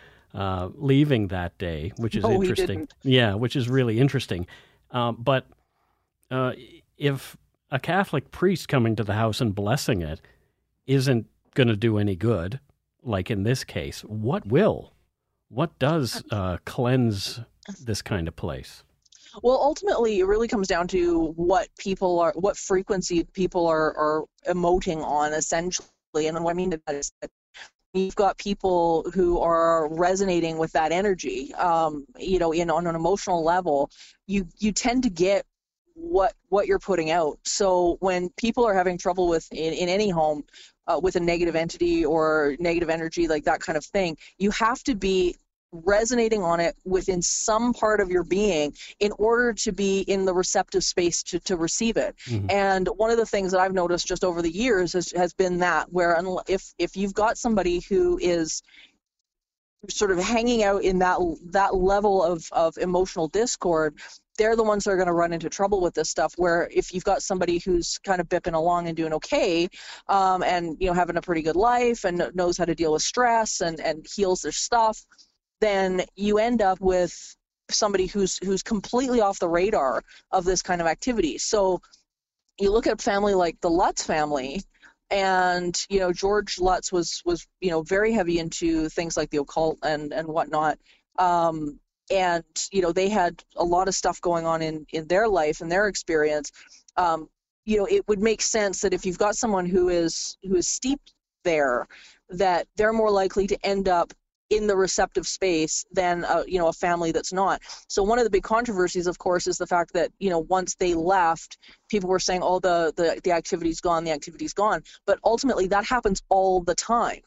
uh, leaving that day, which is no, interesting. Yeah, which is really interesting. Um, but uh, if a Catholic priest coming to the house and blessing it isn't going to do any good, like in this case, what will? What does uh, cleanse this kind of place? Well, ultimately, it really comes down to what people are, what frequency people are, are emoting on, essentially. And what I mean by that is that you've got people who are resonating with that energy, um, you know, in on an emotional level. You you tend to get what what you're putting out. So when people are having trouble with in, in any home uh, with a negative entity or negative energy, like that kind of thing, you have to be resonating on it within some part of your being in order to be in the receptive space to, to receive it. Mm-hmm. And one of the things that I've noticed just over the years has, has been that where if if you've got somebody who is sort of hanging out in that that level of, of emotional discord, they're the ones that are going to run into trouble with this stuff. Where if you've got somebody who's kind of bipping along and doing okay, um, and you know having a pretty good life and knows how to deal with stress and, and heals their stuff, then you end up with somebody who's who's completely off the radar of this kind of activity. So you look at a family like the Lutz family, And, you know, George Lutz was, was, you know, very heavy into things like the occult and, and whatnot. Um, and, you know, they had a lot of stuff going on in, in their life and their experience. Um, you know, it would make sense that if you've got someone who is, who is steeped there, that they're more likely to end up in the receptive space than a, you know, a family that's not. So one of the big controversies, of course, is the fact that, you know, once they left, people were saying, oh, the, the, the activity's gone, the activity's gone. But ultimately that happens all the time.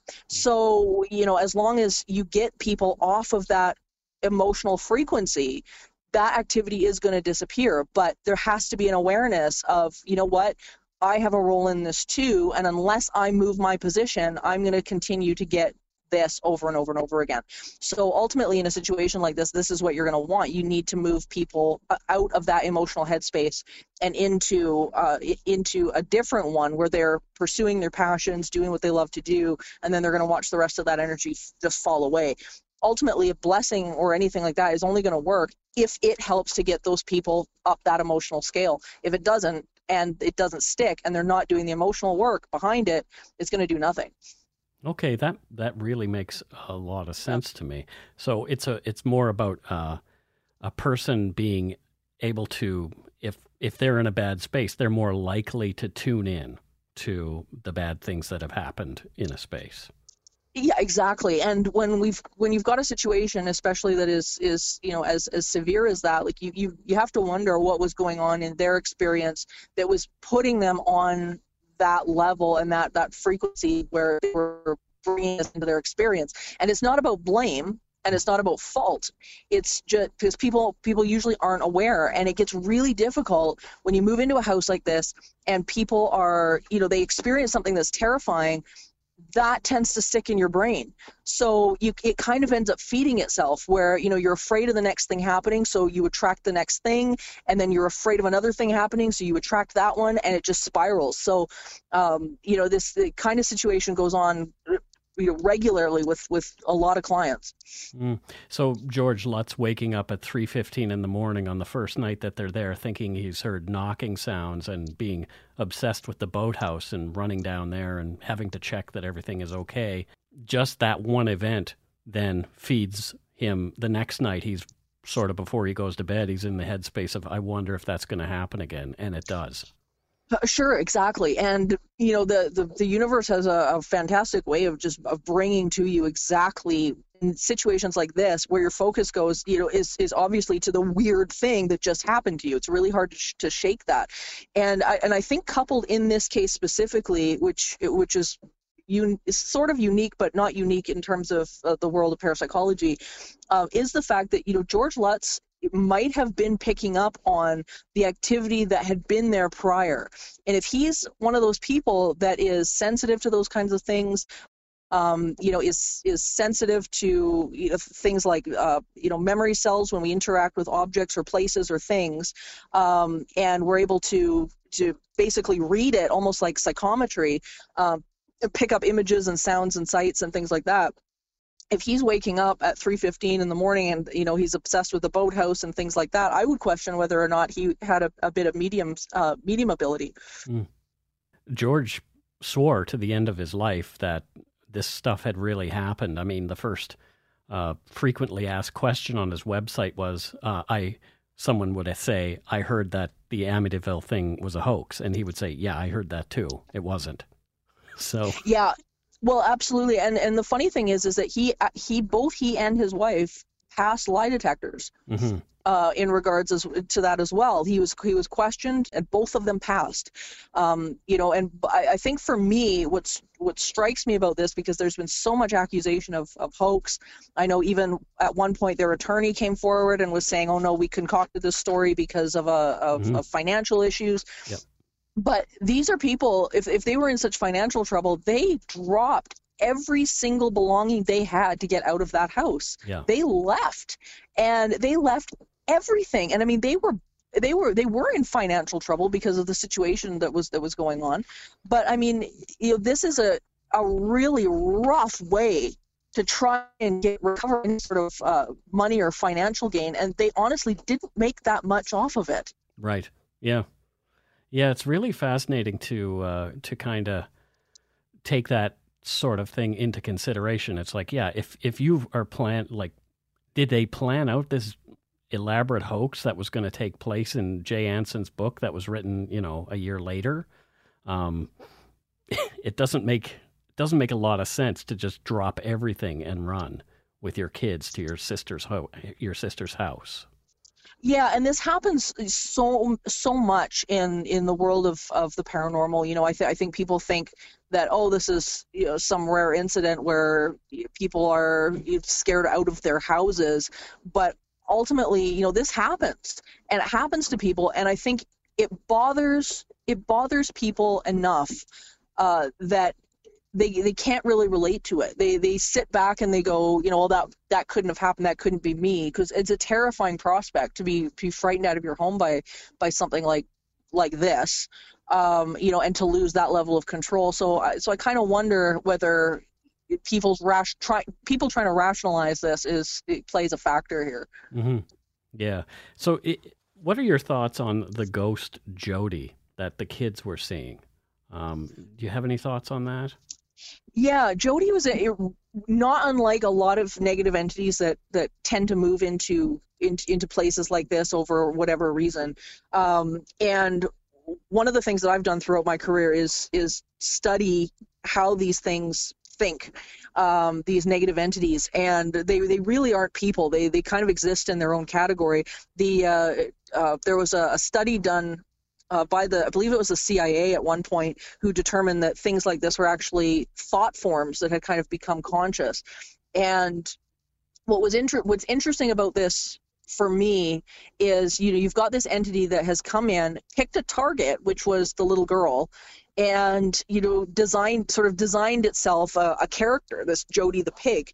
So, you know, as long as you get people off of that emotional frequency, that activity is going to disappear. But there has to be an awareness of, you know what, I have a role in this too, and unless I move my position, I'm going to continue to get this over and over and over again. So ultimately, in a situation like this, this is what you're going to want. You need to move people out of that emotional headspace and into uh, into a different one where they're pursuing their passions, doing what they love to do, and then they're going to watch the rest of that energy just fall away. Ultimately, a blessing or anything like that is only going to work if it helps to get those people up that emotional scale. If it doesn't, and it doesn't stick, and they're not doing the emotional work behind it, it's going to do nothing. Okay, that, that really makes a lot of sense to me. So it's a it's more about uh, a person being able to, if if they're in a bad space, they're more likely to tune in to the bad things that have happened in a space. Yeah, exactly. And when we've when you've got a situation, especially that is is you know as as severe as that, like you you you have to wonder what was going on in their experience that was putting them on that level and that that frequency where they were bringing us into their experience. And it's not about blame and it's not about fault. It's just because people people usually aren't aware, and it gets really difficult when you move into a house like this and people are, you know, they experience something that's terrifying. That tends to stick in your brain. So you, it kind of ends up feeding itself where, you know, you're afraid of the next thing happening, so you attract the next thing, and then you're afraid of another thing happening, so you attract that one, and it just spirals. So, um, you know, this the kind of situation goes on, you know, regularly with, with a lot of clients. Mm. So George Lutz waking up at three fifteen in the morning on the first night that they're there, thinking he's heard knocking sounds and being obsessed with the boathouse and running down there and having to check that everything is okay. Just that one event then feeds him the next night. He's sort of, before he goes to bed, he's in the headspace of, I wonder if that's going to happen again. And it does. Sure, exactly. And, you know, the, the, the universe has a, a fantastic way of just of bringing to you exactly in situations like this where your focus goes, you know, is, is obviously to the weird thing that just happened to you. It's really hard to, sh- to shake that. And I, and I think coupled in this case specifically, which, which is, un- is sort of unique, but not unique in terms of uh, the world of parapsychology, uh, is the fact that, you know, George Lutz might have been picking up on the activity that had been there prior. And if he's one of those people that is sensitive to those kinds of things, um, you know, is is sensitive to, you know, things like, uh, you know, memory cells when we interact with objects or places or things, um, and we're able to to basically read it almost like psychometry, um, pick up images and sounds and sights and things like that. If he's waking up at three fifteen in the morning and, you know, he's obsessed with the boathouse and things like that, I would question whether or not he had a, a bit of medium, uh, medium ability. Mm. George swore to the end of his life that this stuff had really happened. I mean, the first uh, frequently asked question on his website was, uh, I, someone would say, I heard that the Amityville thing was a hoax. And he would say, yeah, I heard that too. It wasn't. So, yeah. Well, absolutely, and and the funny thing is, is that he he both he and his wife passed lie detectors, mm-hmm. uh, in regards as, to that as well. He was he was questioned, and both of them passed. Um, you know, and I, I think for me, what's what strikes me about this, because there's been so much accusation of of hoax. I know even at one point their attorney came forward and was saying, "Oh no, we concocted this story because of a of, mm-hmm. of financial issues." Yep. But these are people, if, if they were in such financial trouble, they dropped every single belonging they had to get out of that house. Yeah. They left, and they left everything. And I mean, they were they were they were in financial trouble because of the situation that was that was going on. But I mean, you know, this is a a really rough way to try and get recover any sort of uh, money or financial gain, and they honestly didn't make that much off of it. Right. Yeah. Yeah, it's really fascinating to uh, to kind of take that sort of thing into consideration. It's like, yeah, if if you are plan like, did they plan out this elaborate hoax that was going to take place in Jay Anson's book that was written, you know, a year later? Um, it doesn't make doesn't make a lot of sense to just drop everything and run with your kids to your sister's ho- your sister's house. Yeah, and this happens so so much in, in the world of, of the paranormal. You know, I, th- I think people think that, oh, this is, you know, some rare incident where people are scared out of their houses. But ultimately, you know, this happens, and it happens to people. And I think it bothers it bothers people enough uh, that they they can't really relate to it. They they sit back and they go, you know, well, that that couldn't have happened. That couldn't be me, because it's a terrifying prospect to be to be frightened out of your home by by something like like this, um, you know, and to lose that level of control. So I so I kind of wonder whether people's rash try people trying to rationalize this is it plays a factor here. Mm-hmm. Yeah. So it, what are your thoughts on the ghost Jody that the kids were seeing? Um, do you have any thoughts on that? Yeah, Jody was a, not unlike a lot of negative entities that, that tend to move into, into into places like this over whatever reason. Um, and one of the things that I've done throughout my career is is study how these things think, um, these negative entities, and they they really aren't people. They they kind of exist in their own category. The uh, uh, there was a, a study done. Uh, by the, I believe it was the C I A at one point, who determined that things like this were actually thought forms that had kind of become conscious. And what was inter- what's interesting about this for me is, you know, you've got this entity that has come in, picked a target, which was the little girl, and, you know, designed, sort of designed itself a, a character, this Jody the pig,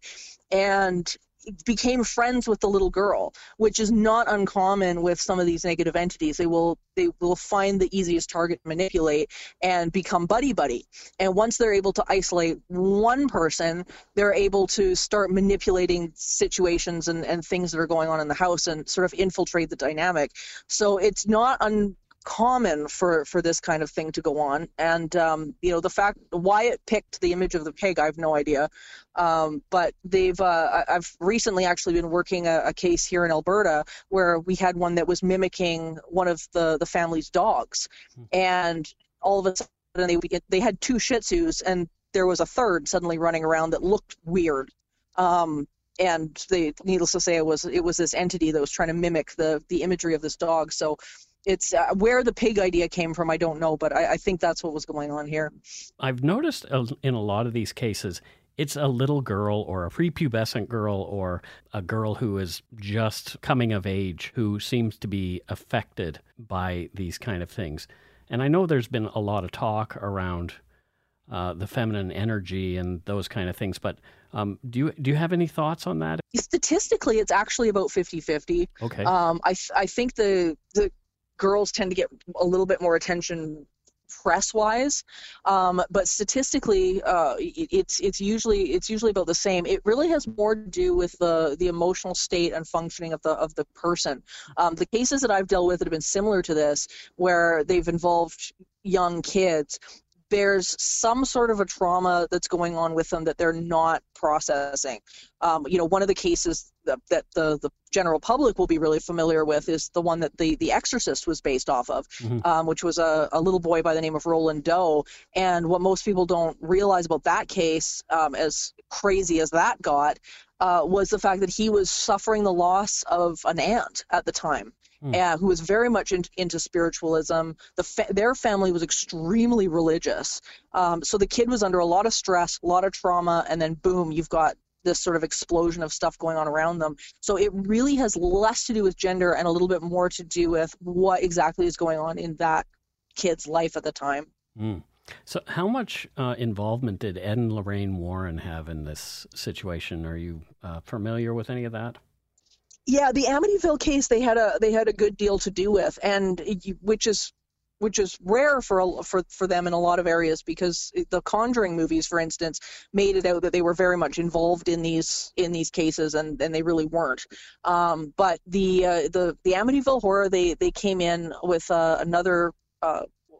and became friends with the little girl, which is not uncommon with some of these negative entities. They will they will find the easiest target to manipulate and become buddy-buddy. And once they're able to isolate one person, they're able to start manipulating situations and, and things that are going on in the house and sort of infiltrate the dynamic. So it's not un common for for this kind of thing to go on. And um you know, the fact why it picked the image of the pig, I have no idea, um but they've uh I've recently actually been working a, a case here in Alberta where we had one that was mimicking one of the the family's dogs, and all of a sudden they they had two Shih Tzus, and there was a third suddenly running around that looked weird. um and they, needless to say, it was it was this entity that was trying to mimic the the imagery of this dog. So it's uh, where the pig idea came from, I don't know, but I, I think that's what was going on here. I've noticed in a lot of these cases, it's a little girl or a prepubescent girl or a girl who is just coming of age who seems to be affected by these kind of things. And I know there's been a lot of talk around uh, the feminine energy and those kind of things, but um, do you do you have any thoughts on that? Statistically, it's actually about fifty-fifty. Okay. Um, I I think the the girls tend to get a little bit more attention press-wise, um, but statistically, uh, it, it's it's usually it's usually about the same. It really has more to do with the the emotional state and functioning of the of the person. Um, the cases that I've dealt with that have been similar to this, where they've involved young kids, there's some sort of a trauma that's going on with them that they're not processing. Um, you know, one of the cases that, that the, the general public will be really familiar with is the one that the, the Exorcist was based off of, mm-hmm. um, which was a, a little boy by the name of Roland Doe. And what most people don't realize about that case, um, as crazy as that got, uh, was the fact that he was suffering the loss of an aunt at the time. Hmm. Uh, who was very much in, into spiritualism. The fa- their family was extremely religious. Um, so the kid was under a lot of stress, a lot of trauma, and then boom, you've got this sort of explosion of stuff going on around them. So it really has less to do with gender and a little bit more to do with what exactly is going on in that kid's life at the time. Hmm. So how much uh, involvement did Ed and Lorraine Warren have in this situation? Are you uh, familiar with any of that? Yeah, the Amityville case they had a they had a good deal to do with, and it, which is which is rare for a, for for them in a lot of areas, because the Conjuring movies, for instance, made it out that they were very much involved in these in these cases, and, and they really weren't. Um, but the uh, the the Amityville Horror, they they came in with uh, another. Uh,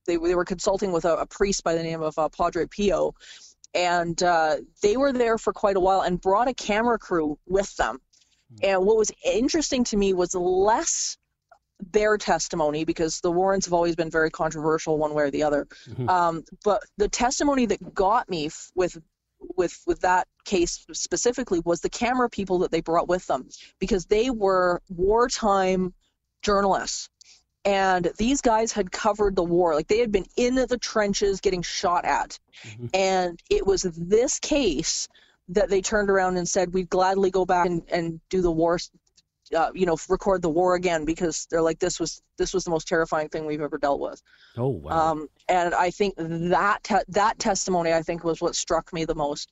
they, they were consulting with a, a priest by the name of uh, Padre Pio, and uh, they were there for quite a while and brought a camera crew with them. And what was interesting to me was less their testimony, because the Warrens have always been very controversial one way or the other. Mm-hmm. Um, but the testimony that got me f- with with with that case specifically was the camera people that they brought with them, because they were wartime journalists. And these guys had covered the war. Like, they had been in the trenches getting shot at. Mm-hmm. And it was this case that they turned around and said, we'd gladly go back and, and do the war, uh, you know, record the war again, because they're like, this was this was the most terrifying thing we've ever dealt with. Oh, wow. Um, and I think that te- that testimony, I think, was what struck me the most.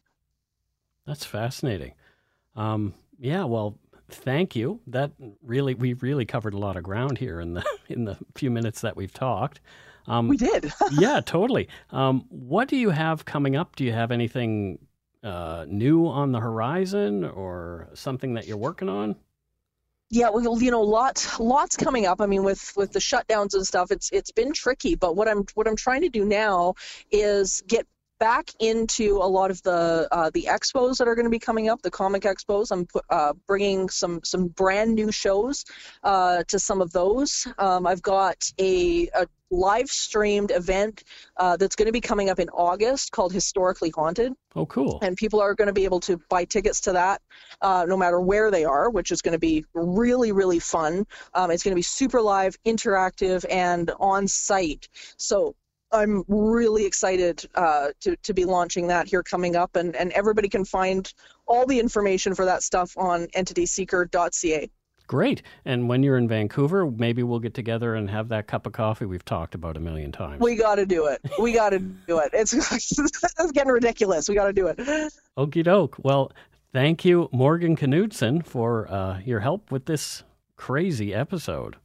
That's fascinating. Um, yeah, well, thank you. That really, we've really covered a lot of ground here in the in the few minutes that we've talked. Um, we did. Yeah, totally. Um, what do you have coming up? Do you have anything uh, new on the horizon, or something that you're working on? Yeah, well, you know, lots, lots coming up. I mean, with, with the shutdowns and stuff, it's it's been tricky. But what I'm what I'm trying to do now is get back into a lot of the uh, the expos that are going to be coming up, the comic expos. I'm uh, bringing some some brand new shows uh, to some of those. Um, I've got a, a live streamed event uh, that's going to be coming up in August called Historically Haunted. Oh, cool. And people are going to be able to buy tickets to that uh, no matter where they are, which is going to be really, really fun. Um, it's going to be super live, interactive, and on site. So I'm really excited uh, to, to be launching that here coming up, and, and everybody can find all the information for that stuff on entity seeker dot c a. Great. And when you're in Vancouver, maybe we'll get together and have that cup of coffee we've talked about a million times. We got to do it. We got to do it. It's, it's getting ridiculous. We got to do it. Okie doke. Well, thank you, Morgan Knudsen, for uh, your help with this crazy episode.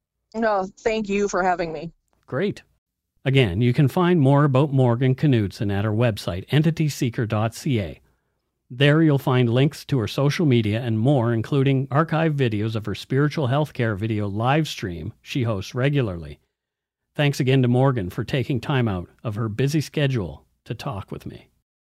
No, thank you for having me. Great. Again, you can find more about Morgan Knudsen at our website, entity seeker dot c a. There you'll find links to her social media and more, including archived videos of her spiritual healthcare video live stream she hosts regularly. Thanks again to Morgan for taking time out of her busy schedule to talk with me.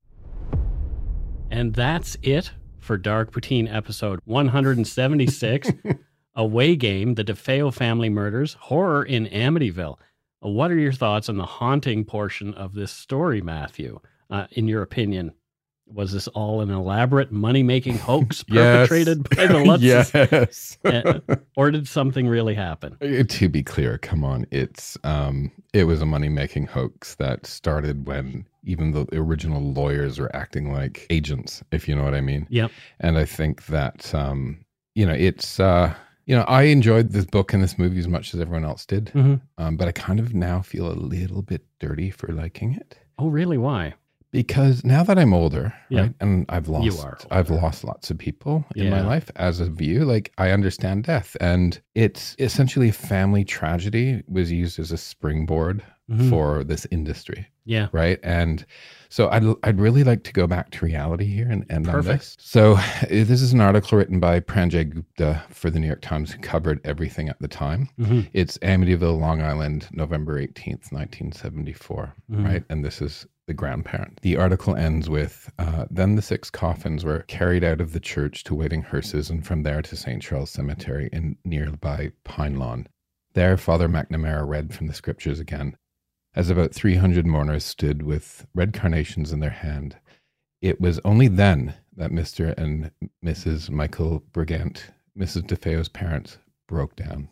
And that's it for Dark Poutine episode one seventy-six, Away Game, The DeFeo Family Murders, Horror in Amityville. What are your thoughts on the haunting portion of this story, Matthew? Uh, in your opinion, was this all an elaborate money-making hoax perpetrated yes. by the Lutzes? Yes. uh, or did something really happen? To be clear, come on. It's um, it was a money-making hoax that started when even the original lawyers were acting like agents, if you know what I mean. Yep. And I think that, um, you know, it's... Uh, You know, I enjoyed this book and this movie as much as everyone else did, Mm-hmm. um, but I kind of now feel a little bit dirty for liking it. Oh, really? Why? Because now that I'm older, Yeah. right, and I've lost, You are I've older. lost lots of people in my Yeah. life as of you. Like, I understand death, and it's essentially a family tragedy was used as a springboard Mhm. for this industry, Yeah. right? And so I'd I'd really like to go back to reality here and end on Perfect. this. So uh, this is an article written by Pranjay Gupta for the New York Times, who covered everything at the time. Mm-hmm. It's Amityville, Long Island, November eighteenth, nineteen seventy-four, Mhm. right? And this is the grandparent. The article ends with, uh, then the six coffins were carried out of the church to waiting hearses, and from there to Saint Charles Cemetery in nearby Pine Lawn. There, Father McNamara read from the scriptures again. As about three hundred mourners stood with red carnations in their hand, it was only then that Mister and Missus Michael Brigant, Missus DeFeo's parents, broke down.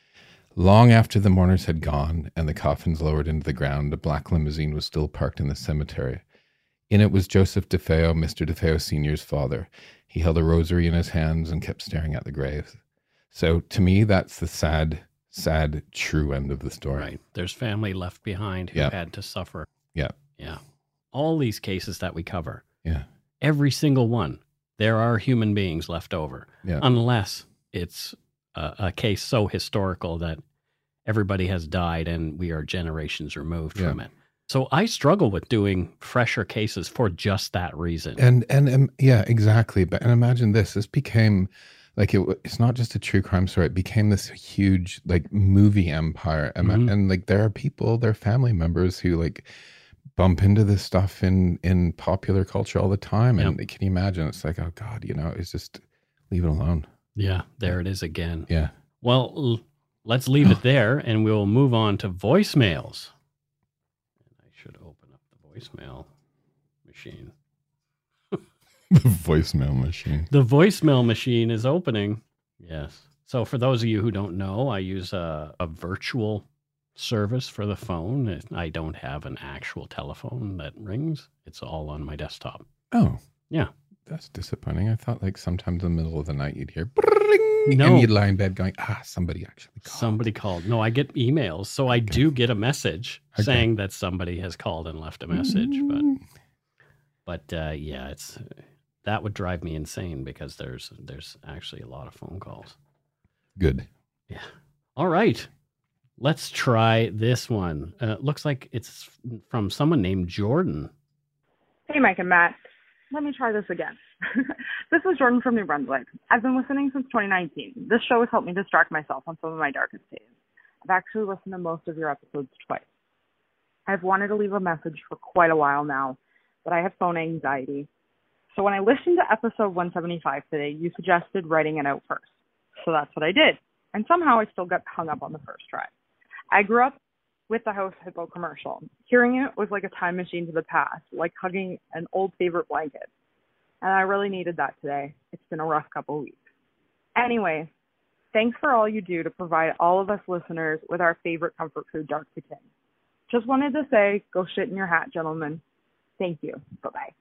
Long after the mourners had gone and the coffins lowered into the ground, a black limousine was still parked in the cemetery. In it was Joseph DeFeo, Mister DeFeo Senior's father. He held a rosary in his hands and kept staring at the graves. So to me, that's the sad, sad, true end of the story. Right. There's family left behind who Yeah. had to suffer. Yeah. Yeah. All these cases that we cover, Yeah. every single one, there are human beings left over, Yeah. unless it's a, a case so historical that everybody has died and we are generations removed Yeah. from it. So I struggle with doing fresher cases for just that reason. And, and, and yeah, exactly. But, and imagine this, this became like it, it's not just a true crime story. It became this huge like movie empire, and, Mhm. and like there are people, there are family members who like bump into this stuff in in popular culture all the time. And can you imagine? It's like, oh God, you know, it's just leave it alone. Yeah, there it is again. Yeah. Well, l- let's leave it there, and we'll move on to voicemails. I should open up the voicemail machine. The voicemail machine. The voicemail machine is opening. Yes. So for those of you who don't know, I use a, a virtual service for the phone. I don't have an actual telephone that rings. It's all on my desktop. Oh. Yeah. That's disappointing. I thought like sometimes in the middle of the night you'd hear bring, No. and you'd lie in bed going, ah, somebody actually called. Somebody called. No, I get emails. So I do get a message Okay. saying that somebody has called and left a message. But Mm. but uh, yeah, it's that would drive me insane because there's there's actually a lot of phone calls. Good. Yeah. All right. Let's try this one. Uh, looks like it's from someone named Jordan. Hey, Mike and Matt. Let me try this again. This is Jordan from New Brunswick. I've been listening since twenty nineteen. This show has helped me distract myself on some of my darkest days. I've actually listened to most of your episodes twice. I've wanted to leave a message for quite a while now, but I have phone anxiety. So when I listened to episode one seventy-five today, you suggested writing it out first. So that's what I did. And somehow I still got hung up on the first try. I grew up with the House Hippo commercial. Hearing it was like a time machine to the past, like hugging an old favorite blanket. And I really needed that today. It's been a rough couple weeks. Anyway, thanks for all you do to provide all of us listeners with our favorite comfort food, Dark Poutine. Just wanted to say, go shit in your hat, gentlemen. Thank you. Bye-bye.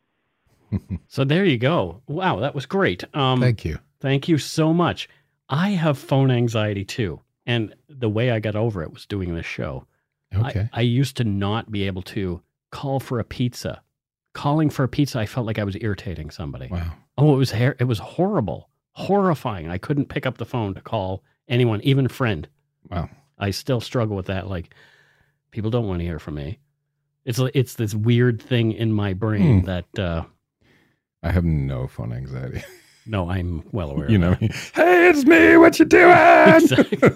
So there you go. Wow, that was great. Um, Thank you. Thank you so much. I have phone anxiety too. And the way I got over it was doing this show. Okay. I, I used to not be able to call for a pizza. Calling for a pizza, I felt like I was irritating somebody. Wow. Oh, it was hair. It was horrible, horrifying. I couldn't pick up the phone to call anyone, even a friend. Wow. I still struggle with that. Like, people don't want to hear from me. It's like- it's this weird thing in my brain Hmm. that uh, I have no phone anxiety. no, I'm well aware. You of know, that. me. Hey, it's me. What you doing? Exactly.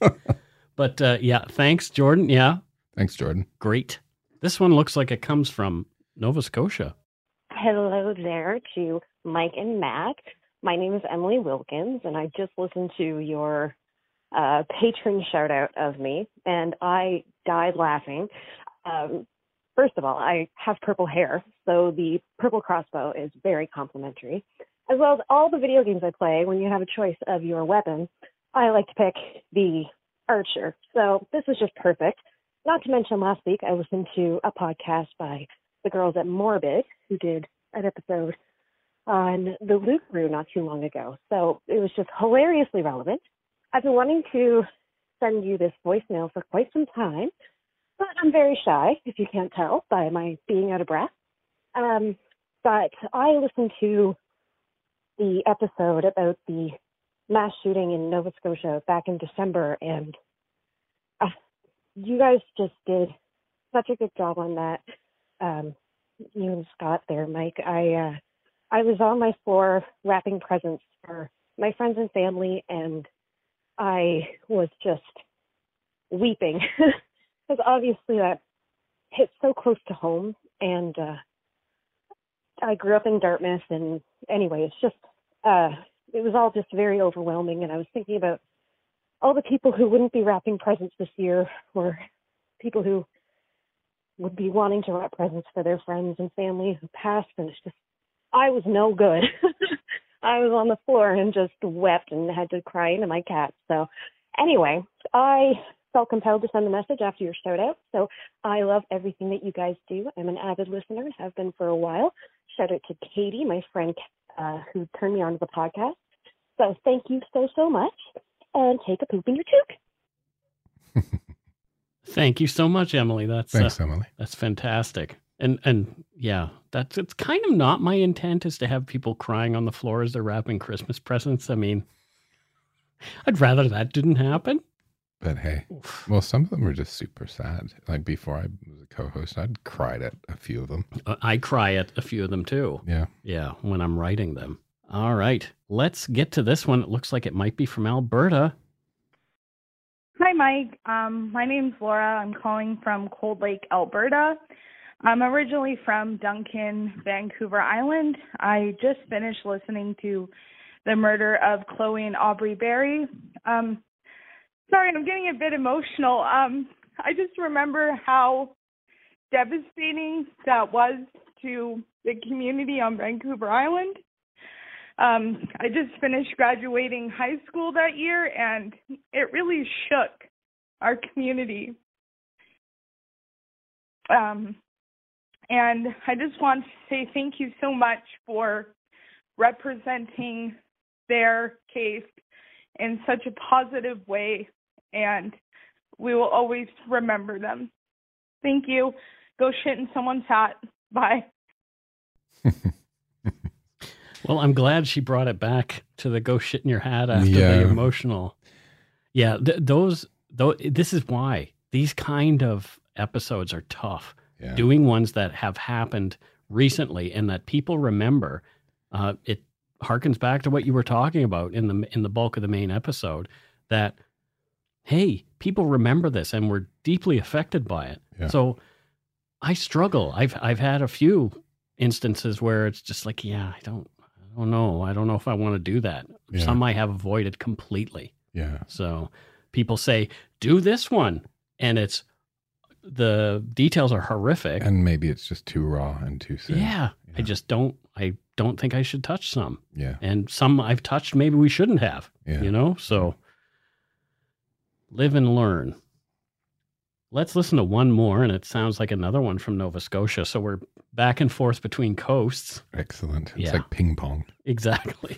But uh, yeah, thanks, Jordan. Yeah, Thanks, Jordan. great. This one looks like it comes from Nova Scotia. Hello there to Mike and Matt. My name is Emily Wilkins, and I just listened to your uh, patron shout out of me, and I died laughing. Um, first of all, I have purple hair, so the purple crossbow is very complimentary. As well as all the video games I play, when you have a choice of your weapon, I like to pick the archer. So this was just perfect. Not to mention last week I listened to a podcast by the girls at Morbid who did an episode on the Luke Brew not too long ago. So it was just hilariously relevant. I've been wanting to send you this voicemail for quite some time, but I'm very shy, if you can't tell by my being out of breath. Um, but I listened to the episode about the mass shooting in Nova Scotia back in December, and uh, you guys just did such a good job on that. Um, you and Scott there, Mike. I uh, I was on my floor wrapping presents for my friends and family, and I was just weeping because obviously that hit so close to home. And uh, I grew up in Dartmouth, and anyway, it's just uh, it was all just very overwhelming. And I was thinking about all the people who wouldn't be wrapping presents this year, or people who would be wanting to wrap presents for their friends and family who passed, and it's just, I was no good. I was on the floor and just wept and had to cry into my cat. So anyway, I felt compelled to send a message after your shout out. So I love everything that you guys do. I'm an avid listener, have been for a while. Shout out to Katie, my friend, uh, who turned me on to the podcast. So thank you so, so much, and take a poop in your toque. Thank you so much, Emily. That's Thanks, uh, Emily. that's fantastic. And and yeah, that's it's kind of not my intent is to have people crying on the floor as they're wrapping Christmas presents. I mean, I'd rather that didn't happen. But hey, well, some of them were just super sad. Like before I was a co-host, I'd cried at a few of them. Uh, I cry at a few of them too. Yeah. Yeah, when I'm writing them. All right. Let's get to this one. It looks like it might be from Alberta. Hi, Mike. Um, my name's Laura. I'm calling from Cold Lake, Alberta. I'm originally from Duncan, Vancouver Island. I just finished listening to the murder of Chloe and Aubrey Berry. Um, sorry, I'm getting a bit emotional. Um, I just remember how devastating that was to the community on Vancouver Island. Um, I just finished graduating high school that year, and it really shook our community. Um, and I just want to say thank you so much for representing their case in such a positive way, and we will always remember them. Thank you. Go shit in someone's hat. Bye. Well, I'm glad she brought it back to the go shit in your hat after Yeah. the emotional. Yeah, th- those, those, this is why these kind of episodes are tough. Yeah. Doing ones that have happened recently and that people remember. Uh, it harkens back to what you were talking about in the in the bulk of the main episode, that, hey, people remember this and were deeply affected by it. Yeah. So I struggle. I've I've had a few instances where it's just like, yeah, I don't, I don't know. I don't know if I want to do that. Yeah. Some I have avoided completely. Yeah. So people say, do this one. And it's, the details are horrific. And maybe it's just too raw and too soon. Yeah. Yeah. I just don't, I don't think I should touch some. Yeah. And some I've touched, maybe we shouldn't have, Yeah. you know? So live and learn. Let's listen to one more, and it sounds like another one from Nova Scotia. So we're back and forth between coasts. Excellent. It's Yeah. like ping pong. Exactly.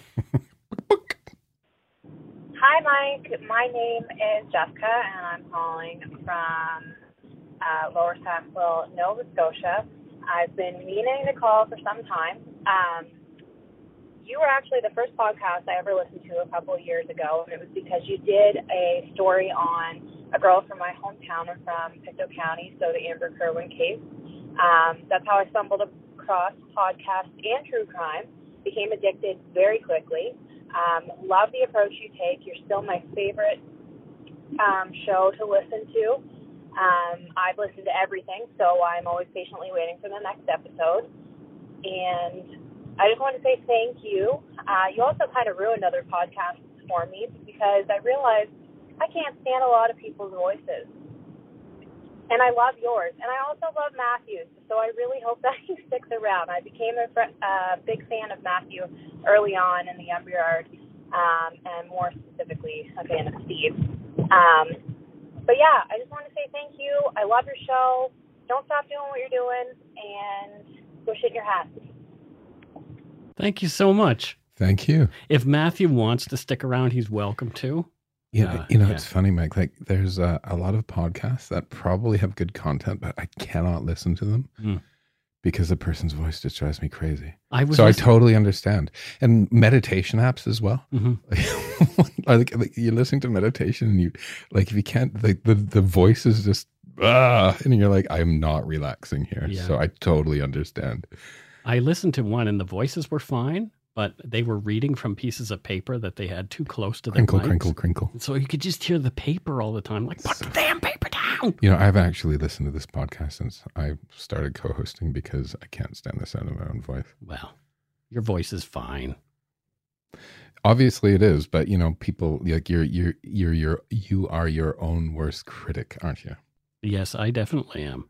Hi, Mike. My name is Jessica, and I'm calling from uh, Lower Sackville, Nova Scotia. I've been meaning to call for some time. Um, you were actually the first podcast I ever listened to a couple of years ago, and it was because you did a story on a girl from my hometown. I'm from Pictou County, so the Amber Kerwin case. Um, that's how I stumbled across podcasts and true crime. Became addicted very quickly. Um, love the approach you take. You're still my favorite um, show to listen to. Um, I've listened to everything, so I'm always patiently waiting for the next episode. And I just want to say thank you. Uh, you also kind of ruined other podcasts for me because I realized I can't stand a lot of people's voices. And I love yours. And I also love Matthew's, so I really hope that he sticks around. I became a fr- uh, big fan of Matthew early on in the Umberyard, um, and more specifically, a fan of Steve. Um, but yeah, I just want to say thank you. I love your show. Don't stop doing what you're doing, and go shit in your hat. Thank you so much. Thank you. If Matthew wants to stick around, he's welcome to. Yeah, Uh, you know, yeah. it's funny, Mike. Like, there's uh, a lot of podcasts that probably have good content, but I cannot listen to them Mm. because the person's voice just drives me crazy. I was So listening- I totally understand. And meditation apps as well. Mhm. like, like you're listening to meditation, and you like if you can't, like the the voice is just ah, and you're like, I'm not relaxing here. Yeah. So I totally understand. I listened to one and the voices were fine, but they were reading from pieces of paper that they had too close to the Crinkle, mics. crinkle, crinkle. So you could just hear the paper all the time. Like, put the damn paper down. You know, I've actually listened to this podcast since I started co-hosting because I can't stand the sound of my own voice. Well, your voice is fine. Obviously it is, but you know, people like you're you're you're you're you are your own worst critic, aren't you? Yes, I definitely am.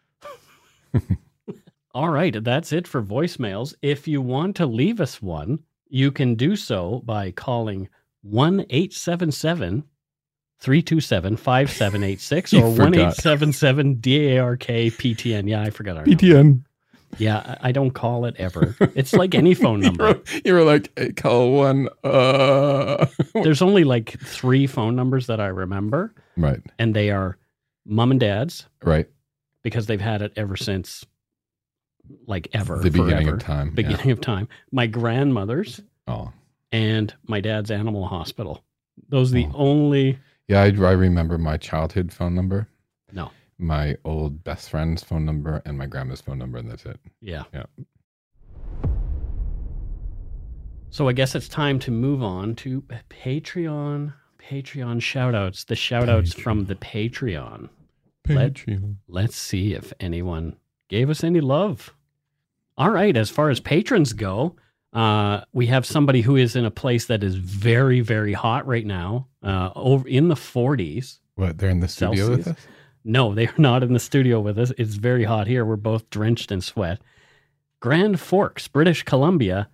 All right, that's it for voicemails. If you want to leave us one, you can do so by calling one eight seven seven, three two seven, five seven eight six You or one eight seven seven D A R K P T N. Yeah, I forgot our P T number. N. Yeah, I I don't call it ever. It's like any phone You number. were, you were like, hey, call one. Uh. There's only like three phone numbers that I remember, Right, and they are mom and dad's, right. because they've had it ever since, like ever, The beginning forever. of time. yeah. beginning of time. My grandmother's Oh, and my dad's animal hospital. Those are the Oh. only. yeah. I, I remember my childhood phone number, No. my old best friend's phone number, and my grandma's phone number, and that's it. Yeah. Yeah. So I guess it's time to move on to Patreon. Patreon shout-outs. The shout-outs from the Patreon. Patreon. Let, let's see if anyone gave us any love. All right, as far as patrons go, uh, we have somebody who is in a place that is very, very hot right now, uh, over in the forties. What, they're in the studio Celsius. with us? No, they are not in the studio with us. It's very hot here. We're both drenched in sweat. Grand Forks, British Columbia,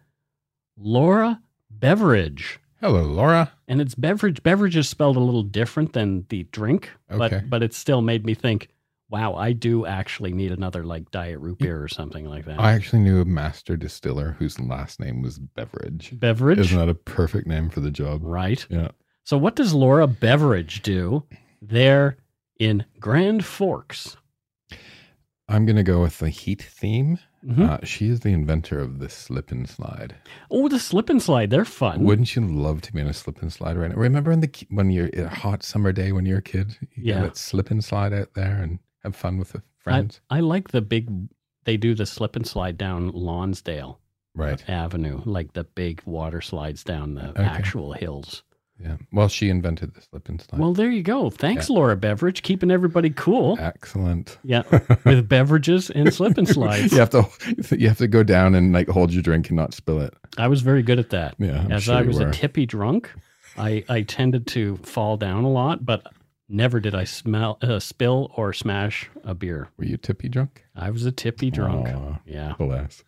Laura Beveridge. Hello, Laura. And it's beverage. Beverage is spelled a little different than the drink, but Okay. but it still made me think, wow, I do actually need another like diet root beer or something like that. I actually knew a master distiller whose last name was Beveridge. Beveridge? Isn't that a perfect name for the job? Right. Yeah. So what does Laura Beveridge do there in Grand Forks? I'm going to go with the heat theme. Mhm. Uh, she is the inventor of the slip and slide. Oh, the slip and slide. They're fun. Wouldn't you love to be in a slip and slide right now? Remember in the ki- when you're a hot summer day when you're a kid? You Yeah. have that slip and slide out there and have fun with the I, friends. I like the big, they do the slip and slide down Lonsdale Right. Avenue, like the big water slides down the Okay. actual hills. Yeah. Well, she invented the slip and slide. Well, there you go. Thanks, Yeah. Laura Beveridge, keeping everybody cool. Excellent. Yeah, with beverages and slip and slides. you have to you have to go down and like hold your drink and not spill it. I was very good at that. Yeah. I'm As sure I you was a were. tippy drunk, I, I tended to fall down a lot, but never did I smell uh, spill or smash a beer. Were you tippy drunk? I was a tippy drunk. Aw, Yeah. bless.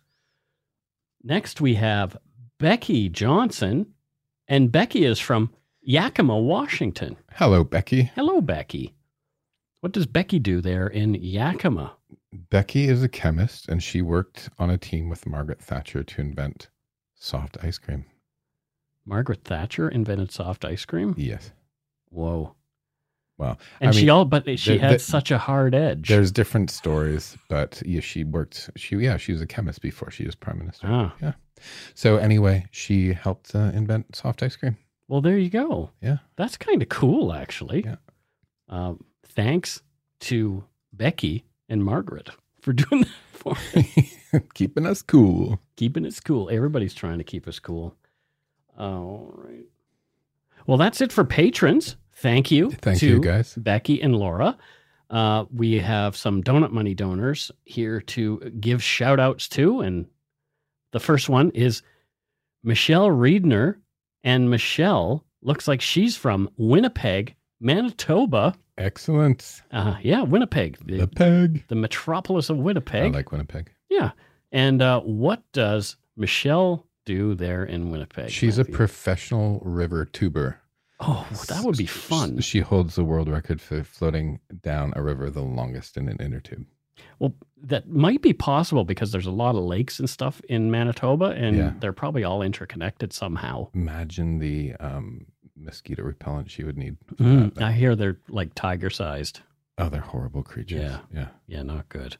Next, we have Becky Johnson, and Becky is from Yakima, Washington. Hello, Becky. Hello, Becky. What does Becky do there in Yakima? Becky is a chemist, and she worked on a team with Margaret Thatcher to invent soft ice cream. Margaret Thatcher invented soft ice cream? Yes. Whoa. Well, And I she mean, all, but she the- had the- such a hard edge. There's different stories, but yeah, she worked. She yeah, she was a chemist before she was prime minister. Ah. Yeah. So anyway, she helped uh, invent soft ice cream. Well, there you go. Yeah. That's kind of cool, actually. Yeah. Um, thanks to Becky and Margaret for doing that for me. Keeping us cool. Keeping us cool. Everybody's trying to keep us cool. All right. Well, that's it for patrons. Thank you. Thank to you, guys. Becky and Laura. Uh, we have some donut money donors here to give shout outs to. And the first one is Michelle Riedner. And Michelle looks like she's from Winnipeg, Manitoba. Excellent. Uh, yeah, Winnipeg. The, The peg. the metropolis of Winnipeg. I like Winnipeg. Yeah. And uh, what does Michelle do there in Winnipeg? She's a Matthew? professional river tuber. Oh, that would be fun. She holds the world record for floating down a river the longest in an inner tube. Well, that might be possible because there's a lot of lakes and stuff in Manitoba, and Yeah. they're probably all interconnected somehow. Imagine the um, mosquito repellent she would need. for Mm, that. I hear they're like tiger-sized. Oh, they're horrible creatures. Yeah. Yeah. Yeah, not good.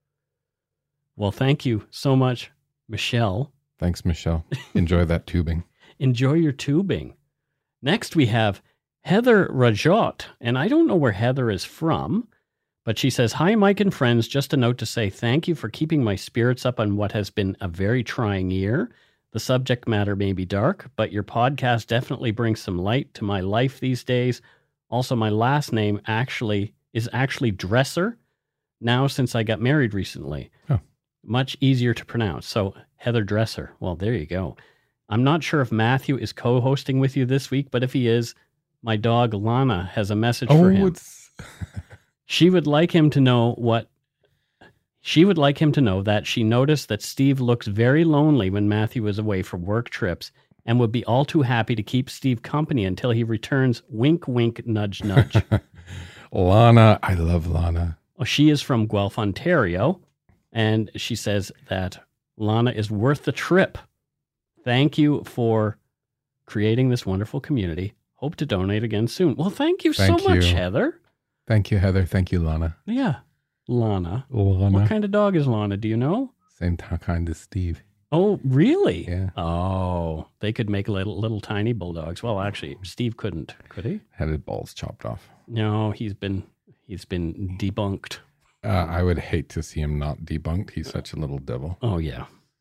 Well, thank you so much, Michelle. Thanks, Michelle. Enjoy that tubing. Enjoy your tubing. Next, we have Heather Rajot, and I don't know where Heather is from, but she says, "Hi, Mike and friends. Just a note to say thank you for keeping my spirits up on what has been a very trying year. The subject matter may be dark, but your podcast definitely brings some light to my life these days. Also, my last name actually is actually Dresser now since I got married recently. Oh. Much easier to pronounce. So Heather Dresser. Well, there you go. I'm not sure if Matthew is co-hosting with you this week, but if he is, my dog Lana has a message for him. it's She would like him to know what she would like him to know that she noticed that Steve looks very lonely when Matthew is away for work trips and would be all too happy to keep Steve company until he returns. Wink, wink, nudge, nudge. Lana. I love Lana. Well, she is from Guelph, Ontario, and she says that Lana is worth the trip. Thank you for creating this wonderful community. Hope to donate again soon. Well, thank you Thank so much, you. Heather. Thank you, Heather. Thank you, Lana. Yeah, Lana. Lana. What kind of dog is Lana? Do you know? Same t- kind as Steve. Oh, really? Yeah. Oh, they could make little, little tiny bulldogs. Well, actually, Steve couldn't, could he? Had his balls chopped off. No, he's been he's been debunked. Uh, I would hate to see him not debunked. He's such a little devil. Oh, yeah.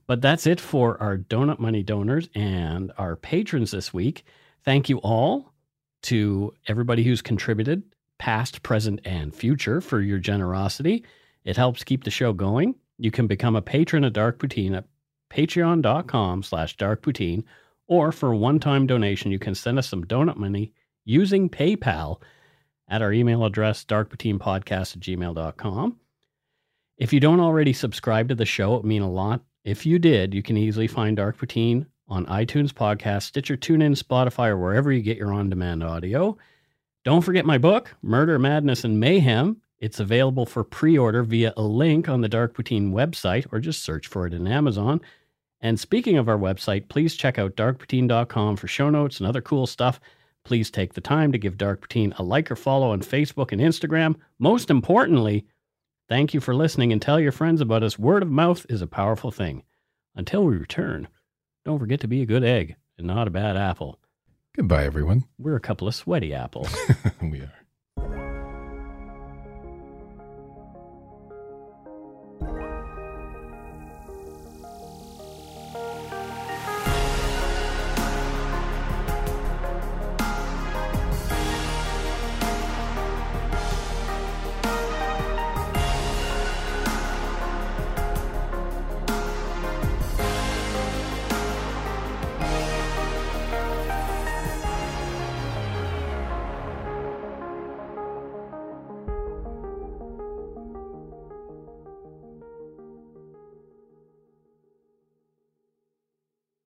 But that's it for our Donut Money donors and our patrons this week. Thank you all to everybody who's contributed, past, present, and future, for your generosity. It helps keep the show going. You can become a patron of Dark Poutine at patreon.com slash darkpoutine, or for a one-time donation, you can send us some donut money using PayPal at our email address, darkpoutinepodcast at gmail dot com. If you don't already subscribe to the show, it would mean a lot. If you did, you can easily find Dark Poutine on iTunes Podcast, Stitcher, TuneIn, Spotify, or wherever you get your on-demand audio. Don't forget my book, Murder, Madness, and Mayhem. It's available for pre-order via a link on the Dark Poutine website, or just search for it in Amazon. And speaking of our website, please check out dark poutine dot com for show notes and other cool stuff. Please take the time to give Dark Poutine a like or follow on Facebook and Instagram. Most importantly, thank you for listening, and tell your friends about us. Word of mouth is a powerful thing. Until we return, don't forget to be a good egg and not a bad apple. Goodbye, everyone. We're a couple of sweaty apples. We are.